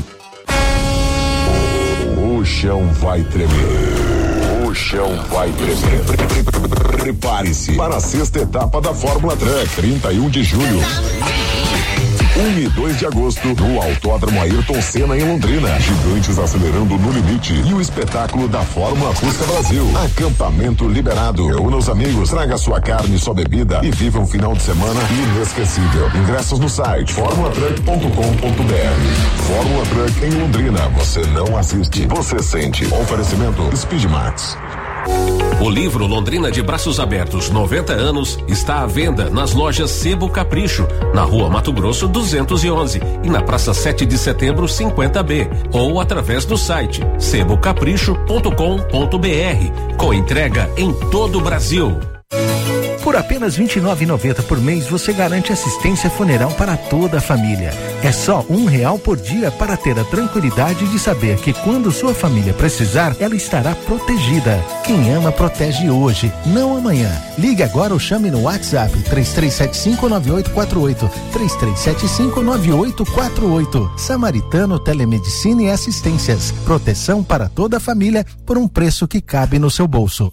O chão vai tremer. O chão vai tremer. Prepare-se para a sexta etapa da Fórmula Truck, trinta e um de julho. um e dois de agosto, no Autódromo Ayrton Senna, em Londrina. Gigantes acelerando no limite e o espetáculo da Fórmula Fusca Brasil. Acampamento liberado. Reúna os amigos, traga sua carne e sua bebida e viva um final de semana inesquecível. Ingressos no site formula truck ponto com ponto b r. Fórmula Truck em Londrina. Você não assiste, você sente. Oferecimento Speedmax. O livro Londrina de Braços Abertos noventa anos está à venda nas lojas Sebo Capricho, na Rua Mato Grosso duzentos e onze e na Praça sete de Setembro cinquenta B, ou através do site sebo capricho ponto com ponto b r, com entrega em todo o Brasil. Por apenas vinte e nove reais e noventa centavos por mês, você garante assistência funeral para toda a família. É só um real por dia para ter a tranquilidade de saber que quando sua família precisar, ela estará protegida. Quem ama, protege hoje, não amanhã. Ligue agora ou chame no WhatsApp três três sete cinco nove oito quatro oito, três três sete cinco nove oito quatro oito. Samaritano Telemedicina e Assistências. Proteção para toda a família por um preço que cabe no seu bolso.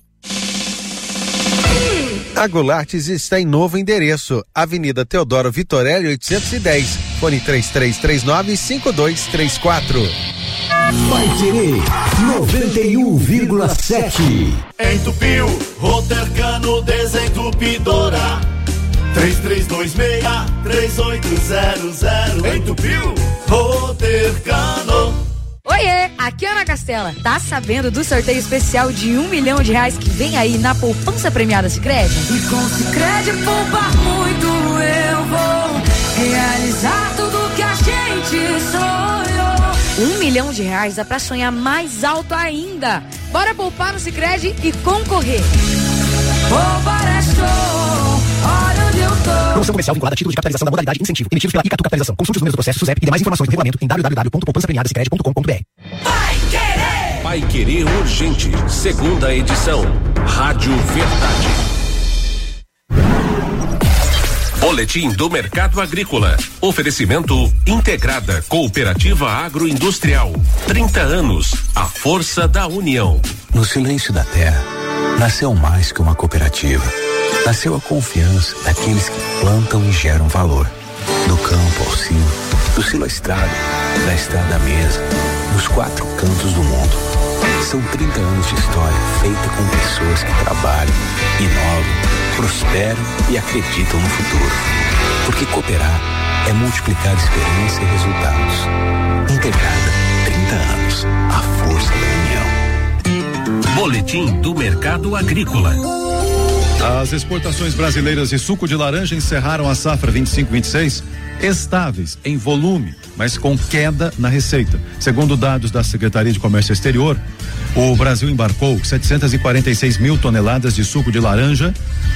A Goulartes está em novo endereço, Avenida Teodoro Vitorelli oitocentos e dez, fone três três três nove cinco dois três quatro. Vai Querer noventa e um vírgula sete. Entupiu, Rotercano Desentupidora. três três dois seis, três oito zero zero. Entupiu, Rotercano. Oiê, aqui é Ana Castela. Tá sabendo do sorteio especial de um milhão de reais que vem aí na poupança premiada Sicredi? E com Sicredi poupar muito eu vou realizar tudo que a gente sonhou. Um milhão de reais dá pra sonhar mais alto ainda. Bora poupar no Sicredi e concorrer. Poupar é show, olha onde eu tô. Promoção comercial vinculada a título de capitalização da modalidade incentivo, emitidos pela Icatu Capitalização. Consulte os números do processo SUSEP e demais informações no regulamento em w w w ponto poupança premiada sicredi ponto com ponto b r. Vai Querer! Vai Querer Urgente, segunda edição. Rádio Verdade. Boletim do Mercado Agrícola. Oferecimento Integrada Cooperativa Agroindustrial. trinta anos. A força da união. No silêncio da terra, nasceu mais que uma cooperativa. Nasceu a confiança daqueles que plantam e geram valor. Do campo ao silo, do silo à estrada, da estrada à mesa, dos quatro cantos do mundo. São trinta anos de história feita com pessoas que trabalham, inovam, prosperam e acreditam no futuro. Porque cooperar é multiplicar experiência e resultados. Integrada, trinta anos. A força da união. Boletim do Mercado Agrícola. As exportações brasileiras de suco de laranja encerraram a safra vinte e cinco vinte e seis estáveis em volume, mas com queda na receita. Segundo dados da Secretaria de Comércio Exterior, o Brasil embarcou setecentos e quarenta e seis mil toneladas de suco de laranja,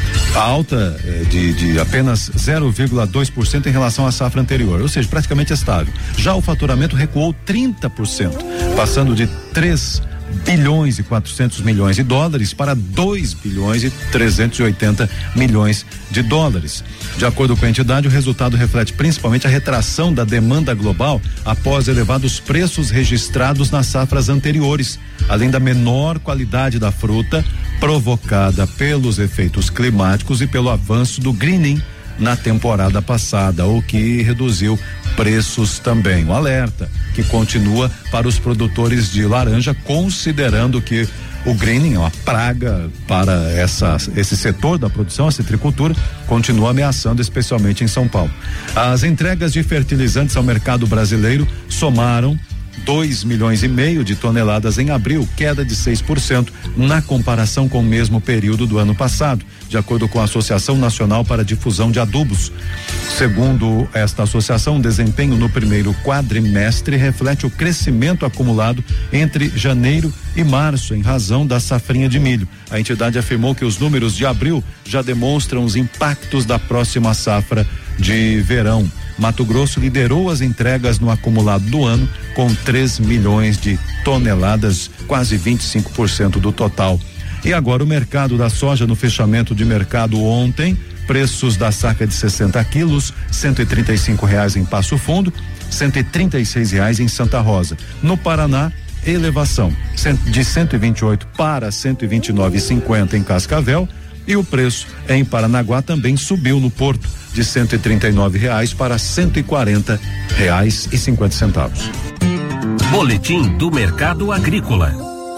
a alta eh, de, de apenas zero vírgula dois por cento em relação à safra anterior, ou seja, praticamente estável. Já o faturamento recuou trinta por cento, passando de três bilhões e quatrocentos milhões de dólares para dois bilhões e trezentos e oitenta milhões de dólares. De acordo com a entidade, o resultado reflete principalmente a retração da demanda global após elevados preços registrados nas safras anteriores, além da menor qualidade da fruta provocada pelos efeitos climáticos e pelo avanço do greening na temporada passada, o que reduziu preços também. O alerta que continua para os produtores de laranja, considerando que o greening é uma praga para essa, esse setor da produção, a citricultura, continua ameaçando, especialmente em São Paulo. As entregas de fertilizantes ao mercado brasileiro somaram dois milhões e meio de toneladas em abril, queda de seis por cento na comparação com o mesmo período do ano passado, de acordo com a Associação Nacional para a Difusão de Adubos. Segundo esta associação, o desempenho no primeiro quadrimestre reflete o crescimento acumulado entre janeiro e março, em razão da safrinha de milho. A entidade afirmou que os números de abril já demonstram os impactos da próxima safra de verão. Mato Grosso liderou as entregas no acumulado do ano com três milhões de toneladas, quase vinte e cinco por cento do total. E agora o mercado da soja no fechamento de mercado ontem, preços da saca de sessenta quilos, cento e trinta e cinco reais em Passo Fundo, cento e trinta e seis reais em Santa Rosa. No Paraná, elevação de cento e vinte e oito para cento e vinte e nove e cinquenta em Cascavel, E o preço em Paranaguá também subiu no porto, de cento e trinta e nove reais para cento e quarenta reais e cinquenta centavos. Boletim do Mercado Agrícola.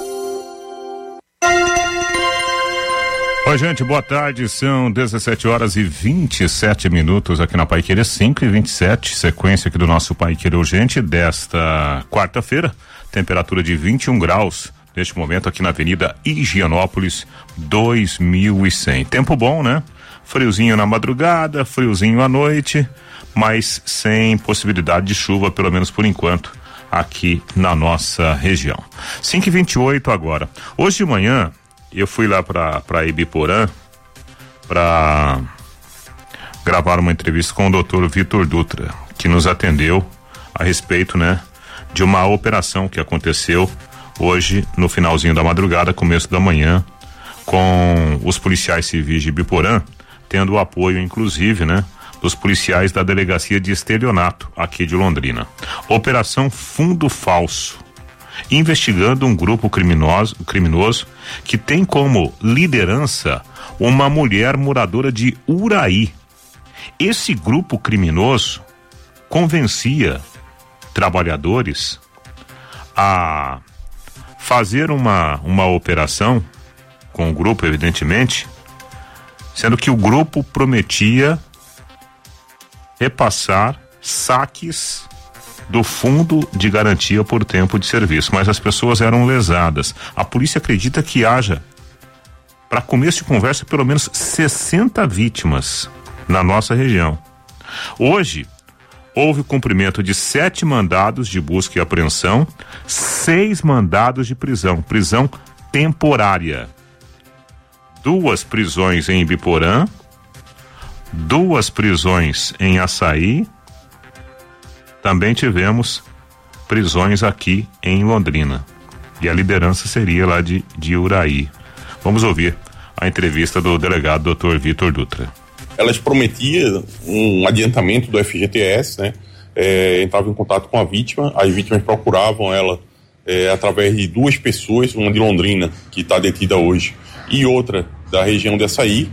Oi, gente, boa tarde. São dezessete horas e vinte e sete minutos aqui na Paiquerê, cinco e vinte e sete. Sequência aqui do nosso Paiquerê Urgente desta quarta-feira. Temperatura de vinte e um graus. Neste momento aqui na Avenida Higienópolis, dois mil e cem. Tempo bom, né? Friozinho na madrugada, friozinho à noite, mas sem possibilidade de chuva, pelo menos por enquanto, aqui na nossa região. cinco e vinte e oito agora. Hoje de manhã, eu fui lá para para Ibiporã para gravar uma entrevista com o doutor Vitor Dutra, que nos atendeu a respeito, né, de uma operação que aconteceu hoje no finalzinho da madrugada, começo da manhã, com os policiais civis de Ibiporã, tendo o apoio, inclusive, né, dos policiais da Delegacia de Estelionato aqui de Londrina. Operação Fundo Falso, investigando um grupo criminoso, criminoso que tem como liderança uma mulher moradora de Uraí. Esse grupo criminoso convencia trabalhadores a fazer uma, uma operação com o grupo, evidentemente, sendo que o grupo prometia repassar saques do fundo de garantia por tempo de serviço, mas as pessoas eram lesadas. A polícia acredita que haja, para começo de conversa, pelo menos sessenta vítimas na nossa região. Hoje, houve o cumprimento de sete mandados de busca e apreensão, seis mandados de prisão, prisão temporária. Duas prisões em Ibiporã, duas prisões em Açaí, também tivemos prisões aqui em Londrina. E a liderança seria lá de, de Uraí. Vamos ouvir a entrevista do delegado doutor Vitor Dutra. Elas prometiam um adiantamento do F G T S, né? É, entravam em contato com a vítima, as vítimas procuravam ela é, através de duas pessoas, uma de Londrina, que está detida hoje, e outra da região de Açaí.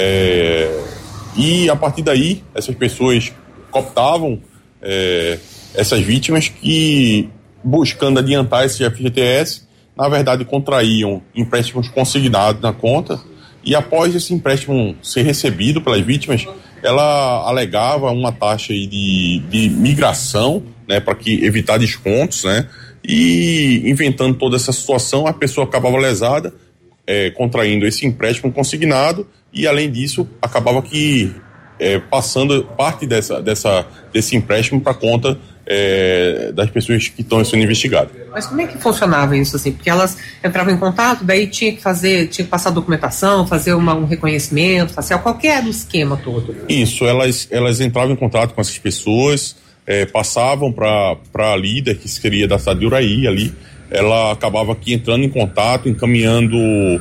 É, e a partir daí, essas pessoas cooptavam é, essas vítimas que, buscando adiantar esse F G T S, na verdade contraíam empréstimos consignados na conta. E após esse empréstimo ser recebido pelas vítimas, ela alegava uma taxa aí de, de migração, né, para que evitar descontos, né, e inventando toda essa situação, a pessoa acabava lesada, é, contraindo esse empréstimo consignado e, além disso, acabava que é, passando parte dessa, dessa, desse empréstimo para conta É, das pessoas que estão sendo investigadas. Mas como é que funcionava isso, assim? Porque elas entravam em contato, daí tinha que fazer, tinha que passar documentação, fazer uma, um reconhecimento facial, qual que era o esquema todo? Isso, elas, elas entravam em contato com essas pessoas, é, passavam para a líder, que seria da cidade de Uraí ali, ela acabava aqui entrando em contato, encaminhando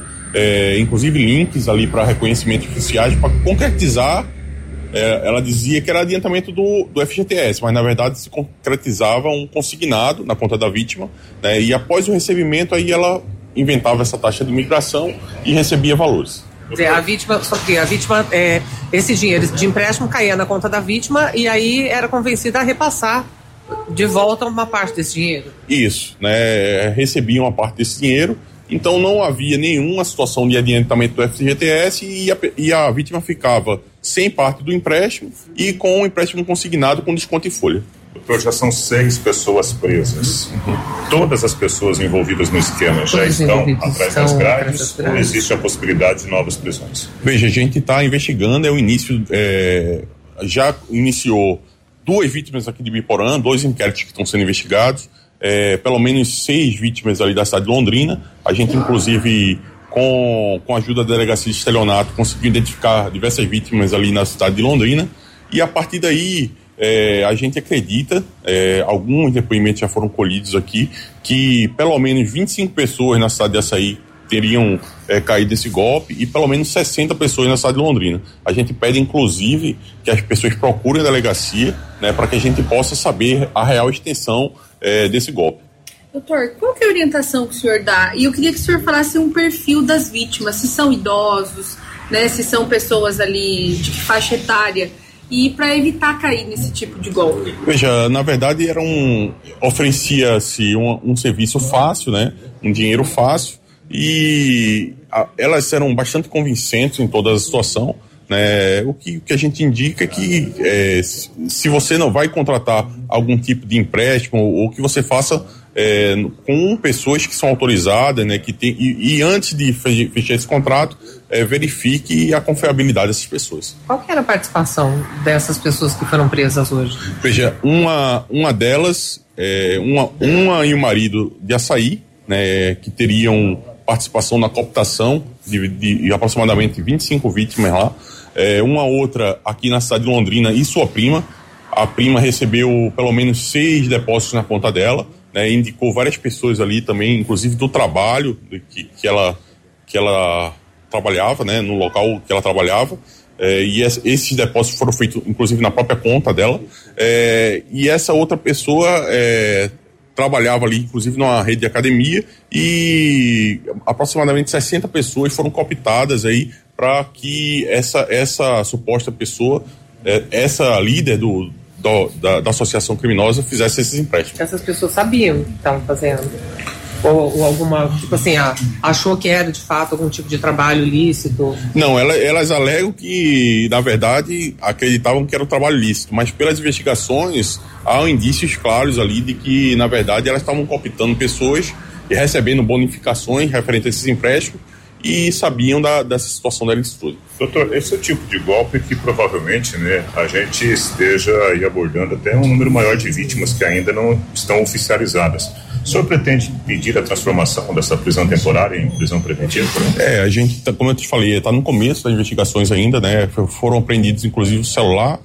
é, inclusive links ali para reconhecimentos oficiais, para concretizar. É, ela dizia que era adiantamento do, do F G T S, mas na verdade se concretizava um consignado na conta da vítima, né, e após o recebimento aí ela inventava essa taxa de migração e recebia valores. Quer dizer, a vítima, só que a vítima, é, esse dinheiro de empréstimo caía na conta da vítima e aí era convencida a repassar de volta uma parte desse dinheiro. Isso, né, recebia uma parte desse dinheiro. Então não havia nenhuma situação de adiantamento do F G T S e a, e a vítima ficava sem parte do empréstimo e com o empréstimo consignado com desconto em folha. Doutor, já são seis pessoas presas. Uhum. Todas as pessoas envolvidas no esquema já Todos estão atrás das grades ou existe a possibilidade de novas prisões? Veja, a gente está investigando, é o início, é, já iniciou duas vítimas aqui de Ibiporã, dois inquéritos que estão sendo investigados. É, pelo menos seis vítimas ali da cidade de Londrina. A gente, inclusive, com, com a ajuda da Delegacia de Estelionato, conseguiu identificar diversas vítimas ali na cidade de Londrina. E a partir daí, é, a gente acredita, é, alguns depoimentos já foram colhidos aqui, que pelo menos vinte e cinco pessoas na cidade de Açaí teriam é, caído nesse golpe e pelo menos sessenta pessoas na cidade de Londrina. A gente pede, inclusive, que as pessoas procurem a delegacia, né, para que a gente possa saber a real extensão É, desse golpe. Doutor, qual que é a orientação que o senhor dá? E eu queria que o senhor falasse um perfil das vítimas, se são idosos, né? Se são pessoas ali de que faixa etária, e para evitar cair nesse tipo de golpe? Veja, na verdade era um oferecia-se um, um serviço fácil, né? Um dinheiro fácil, e a, elas eram bastante convincentes em toda a situação, né? O que, o que a gente indica é que é, se, se você não vai contratar algum tipo de empréstimo, ou que você faça é, com pessoas que são autorizadas, né? Que tem, e, e antes de fechar esse contrato, é, verifique a confiabilidade dessas pessoas. Qual que era a participação dessas pessoas que foram presas hoje? Veja, uma, uma delas, é, uma, uma e o marido de Açaí, né? Que teriam participação na cooptação de, de aproximadamente vinte e cinco vítimas lá. É, uma outra aqui na cidade de Londrina e sua prima. A prima recebeu pelo menos seis depósitos na conta dela, né? Indicou várias pessoas ali também, inclusive do trabalho que, que, ela, que ela trabalhava, né? No local que ela trabalhava. É, e es, esses depósitos foram feitos inclusive na própria conta dela. É, e essa outra pessoa é, trabalhava ali, inclusive, numa rede de academia, e aproximadamente sessenta pessoas foram cooptadas aí para que essa, essa suposta pessoa, essa líder do, do, da, da associação criminosa fizesse esses empréstimos. Essas pessoas sabiam o que estavam fazendo? Ou, ou alguma, tipo assim, ah, achou que era de fato algum tipo de trabalho ilícito? Não, ela, elas alegam que, na verdade, acreditavam que era um trabalho ilícito, mas pelas investigações há indícios claros ali de que, na verdade, elas estavam cooptando pessoas e recebendo bonificações referentes a esses empréstimos e sabiam da, dessa situação da ilicitude. Doutor, esse é o tipo de golpe que provavelmente, né, a gente esteja aí abordando até um número maior de vítimas que ainda não estão oficializadas. O senhor pretende pedir a transformação dessa prisão temporária em prisão preventiva? É, a gente, tá, como eu te falei, está no começo das investigações ainda, né? Foram apreendidos inclusive o celular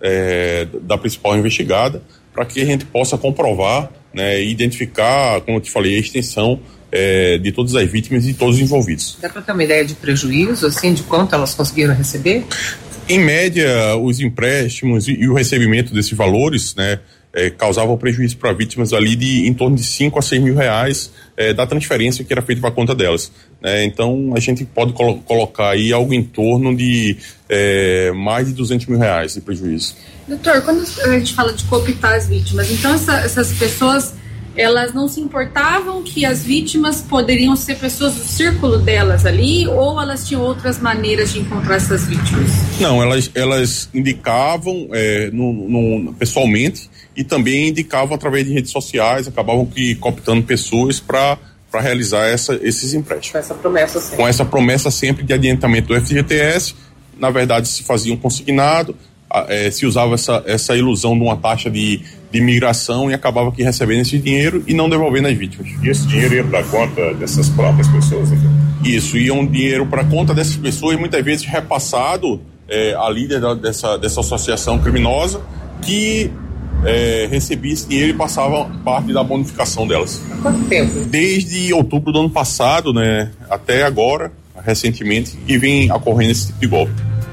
é, da principal investigada, para que a gente possa comprovar, né, e identificar, como eu te falei, a extensão É, de todas as vítimas e de todos os envolvidos. Dá para ter uma ideia de prejuízo, assim, de quanto elas conseguiram receber? Em média, os empréstimos e, e o recebimento desses valores, né, é, causavam prejuízo para vítimas ali de em torno de cinco a seis mil reais é, da transferência que era feita para a conta delas. Né? Então, a gente pode colo- colocar aí algo em torno de é, mais de duzentos mil reais de prejuízo. Doutor, quando a gente fala de cooptar as vítimas, então essa, essas pessoas, elas não se importavam que as vítimas poderiam ser pessoas do círculo delas ali, ou elas tinham outras maneiras de encontrar essas vítimas? Não, elas, elas indicavam é, no, no, pessoalmente, e também indicavam através de redes sociais, acabavam que cooptando pessoas para para realizar essa, esses empréstimos. Com essa promessa sempre. Com essa promessa sempre de adiantamento do F G T S, na verdade se fazia um consignado, é, se usava essa, essa ilusão de uma taxa de, de imigração e acabava que recebendo esse dinheiro e não devolvendo às vítimas. E esse dinheiro ia para conta dessas próprias pessoas? Então? Isso, ia um dinheiro para conta dessas pessoas, muitas vezes repassado é, à líder da, dessa, dessa associação criminosa, que é, recebia esse dinheiro e passava parte da bonificação delas. Há quanto tempo? Desde outubro do ano passado, né, até agora, recentemente, que vem ocorrendo esse tipo de golpe.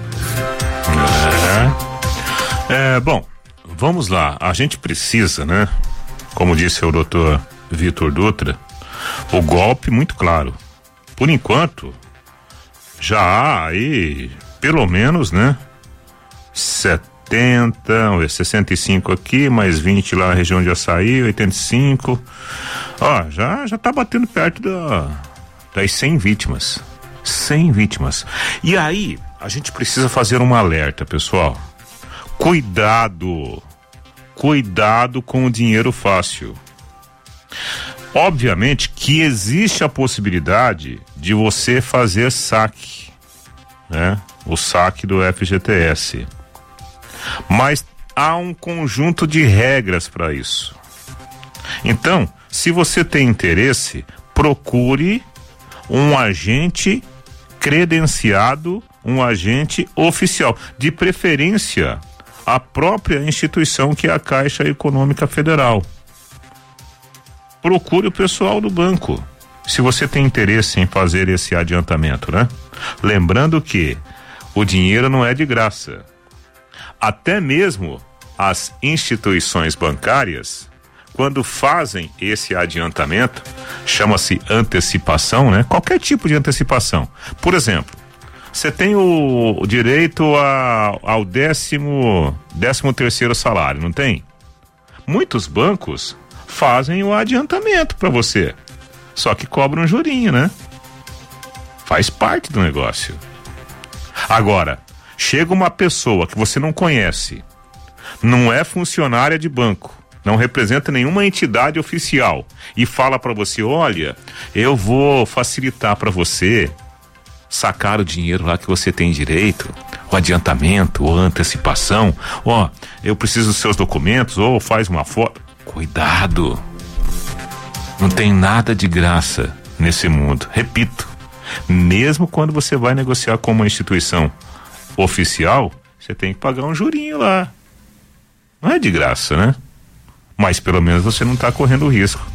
É, é, bom, vamos lá, a gente precisa, né, como disse o doutor Vitor Dutra, o golpe muito claro. Por enquanto, já há aí, pelo menos, né, setenta, sessenta e cinco aqui, mais vinte lá na região de Açaí, oitenta e cinco, ó, já, já tá batendo perto da, das cem vítimas, cem vítimas. E aí, a gente precisa fazer um alerta, pessoal. Cuidado, cuidado com o dinheiro fácil. Obviamente que existe a possibilidade de você fazer saque, né? O saque do F G T S. Mas há um conjunto de regras para isso. Então, se você tem interesse, procure um agente credenciado, um agente oficial, de preferência a própria instituição que é a Caixa Econômica Federal. Procure o pessoal do banco, se você tem interesse em fazer esse adiantamento, né? Lembrando que o dinheiro não é de graça. Até mesmo as instituições bancárias, quando fazem esse adiantamento, chama-se antecipação, né? Qualquer tipo de antecipação. Por exemplo, Você tem o, o direito a, ao décimo, décimo terceiro salário, não tem? Muitos bancos fazem o adiantamento para você, só que cobram um jurinho, né? Faz parte do negócio. Agora, chega uma pessoa que você não conhece, não é funcionária de banco, não representa nenhuma entidade oficial e fala para você, olha, eu vou facilitar para você sacar o dinheiro lá que você tem direito, o adiantamento, ou antecipação, ó, eu preciso dos seus documentos, ou faz uma foto. Cuidado, não tem nada de graça nesse mundo. Repito, mesmo quando você vai negociar com uma instituição oficial, você tem que pagar um jurinho lá. Não é de graça, né? Mas pelo menos você não está correndo o risco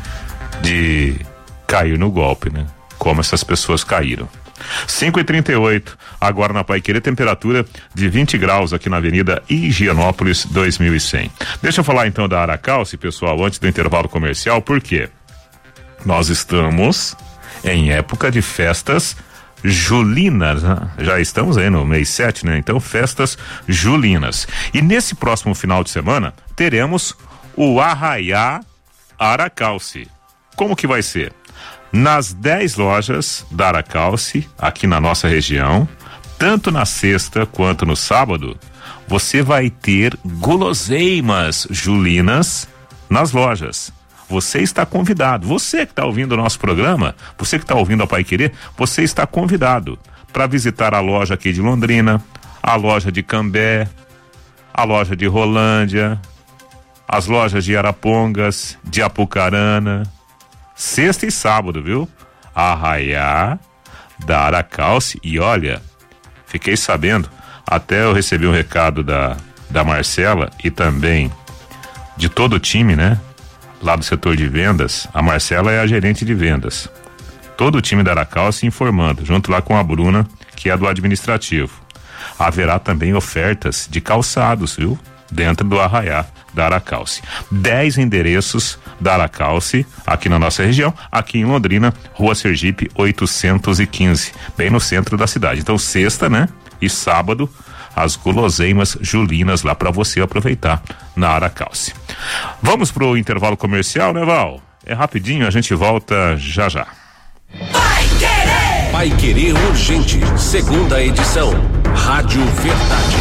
de cair no golpe, né? Como essas pessoas caíram. cinco e trinta e oito, agora na Paiquerê, temperatura de vinte graus aqui na Avenida Higienópolis dois mil e cem. Deixa eu falar então da Aracalce, pessoal, antes do intervalo comercial, porque nós estamos em época de festas julinas, né? Já estamos aí no mês sete, né? Então, festas julinas. E nesse próximo final de semana, teremos o Arraiá Aracalce. Como que vai ser? Nas dez lojas da Aracalce, aqui na nossa região, tanto na sexta quanto no sábado, você vai ter guloseimas julinas nas lojas. Você está convidado, você que está ouvindo o nosso programa, você que está ouvindo a Paiquerê, você está convidado para visitar a loja aqui de Londrina, a loja de Cambé, a loja de Rolândia, as lojas de Arapongas, de Apucarana, sexta e sábado, viu? Arraiá da Aracalce. E olha, fiquei sabendo, até eu recebi um recado da, da Marcela e também de todo o time, né? Lá do setor de vendas. A Marcela é a gerente de vendas. Todo o time da Aracalce informando, junto lá com a Bruna, que é do administrativo. Haverá também ofertas de calçados, viu? Dentro do Arraiá da Aracalce. Dez endereços da Aracalce aqui na nossa região, aqui em Londrina, Rua Sergipe oitocentos e quinze, bem no centro da cidade. Então, sexta, né? E sábado, as guloseimas julinas lá para você aproveitar na Aracalce. Vamos pro intervalo comercial, né, Val? É rapidinho, a gente volta já já. Paiquerê! Paiquerê Urgente, segunda edição. Rádio Verdade.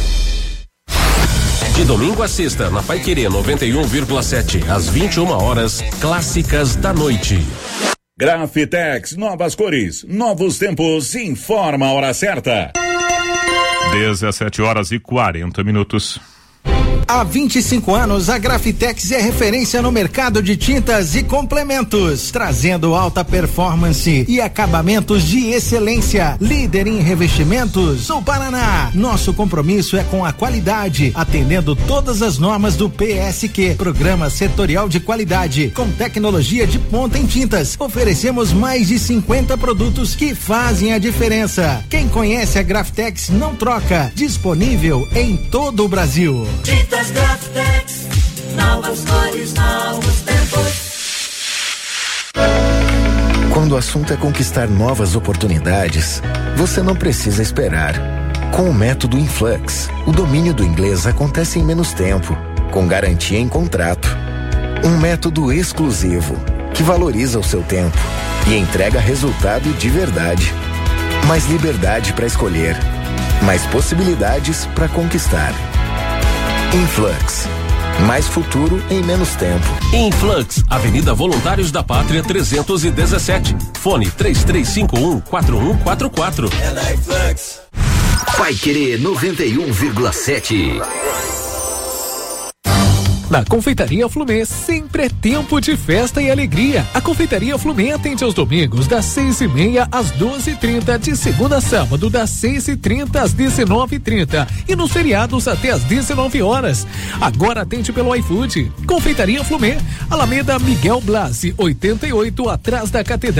De domingo a sexta, na Paiquerê noventa e um vírgula sete, às vinte e uma horas, clássicas da noite. Grafitex, novas cores, novos tempos, informa a hora certa. dezessete horas e quarenta minutos. Há vinte e cinco anos, a Grafitex é referência no mercado de tintas e complementos, trazendo alta performance e acabamentos de excelência. Líder em revestimentos no Paraná. Nosso compromisso é com a qualidade, atendendo todas as normas do P S Q, Programa Setorial de Qualidade, com tecnologia de ponta em tintas. Oferecemos mais de cinquenta produtos que fazem a diferença. Quem conhece a Grafitex não troca. Disponível em todo o Brasil. Tintas Grafitex, novas cores, novos tempos. Quando o assunto é conquistar novas oportunidades, você não precisa esperar. Com o método Influx, o domínio do inglês acontece em menos tempo, com garantia em contrato. Um método exclusivo, que valoriza o seu tempo e entrega resultado de verdade. Mais liberdade para escolher, mais possibilidades para conquistar. Influx. Mais futuro em menos tempo. Influx, Avenida Voluntários da Pátria trezentos e dezessete. Fone três três cinco um, quatro um quatro quatro. É na Influx. Paiquerê noventa e um vírgula sete. Na Confeitaria Flumê, sempre é tempo de festa e alegria. A Confeitaria Flumê atende aos domingos das seis e meia às doze e trinta, de segunda a sábado das seis e trinta às dezenove e trinta e nos feriados até às dezenove horas. Agora atende pelo iFood. Confeitaria Flumê, Alameda Miguel Blasi, oitenta e oito, atrás da Catedral.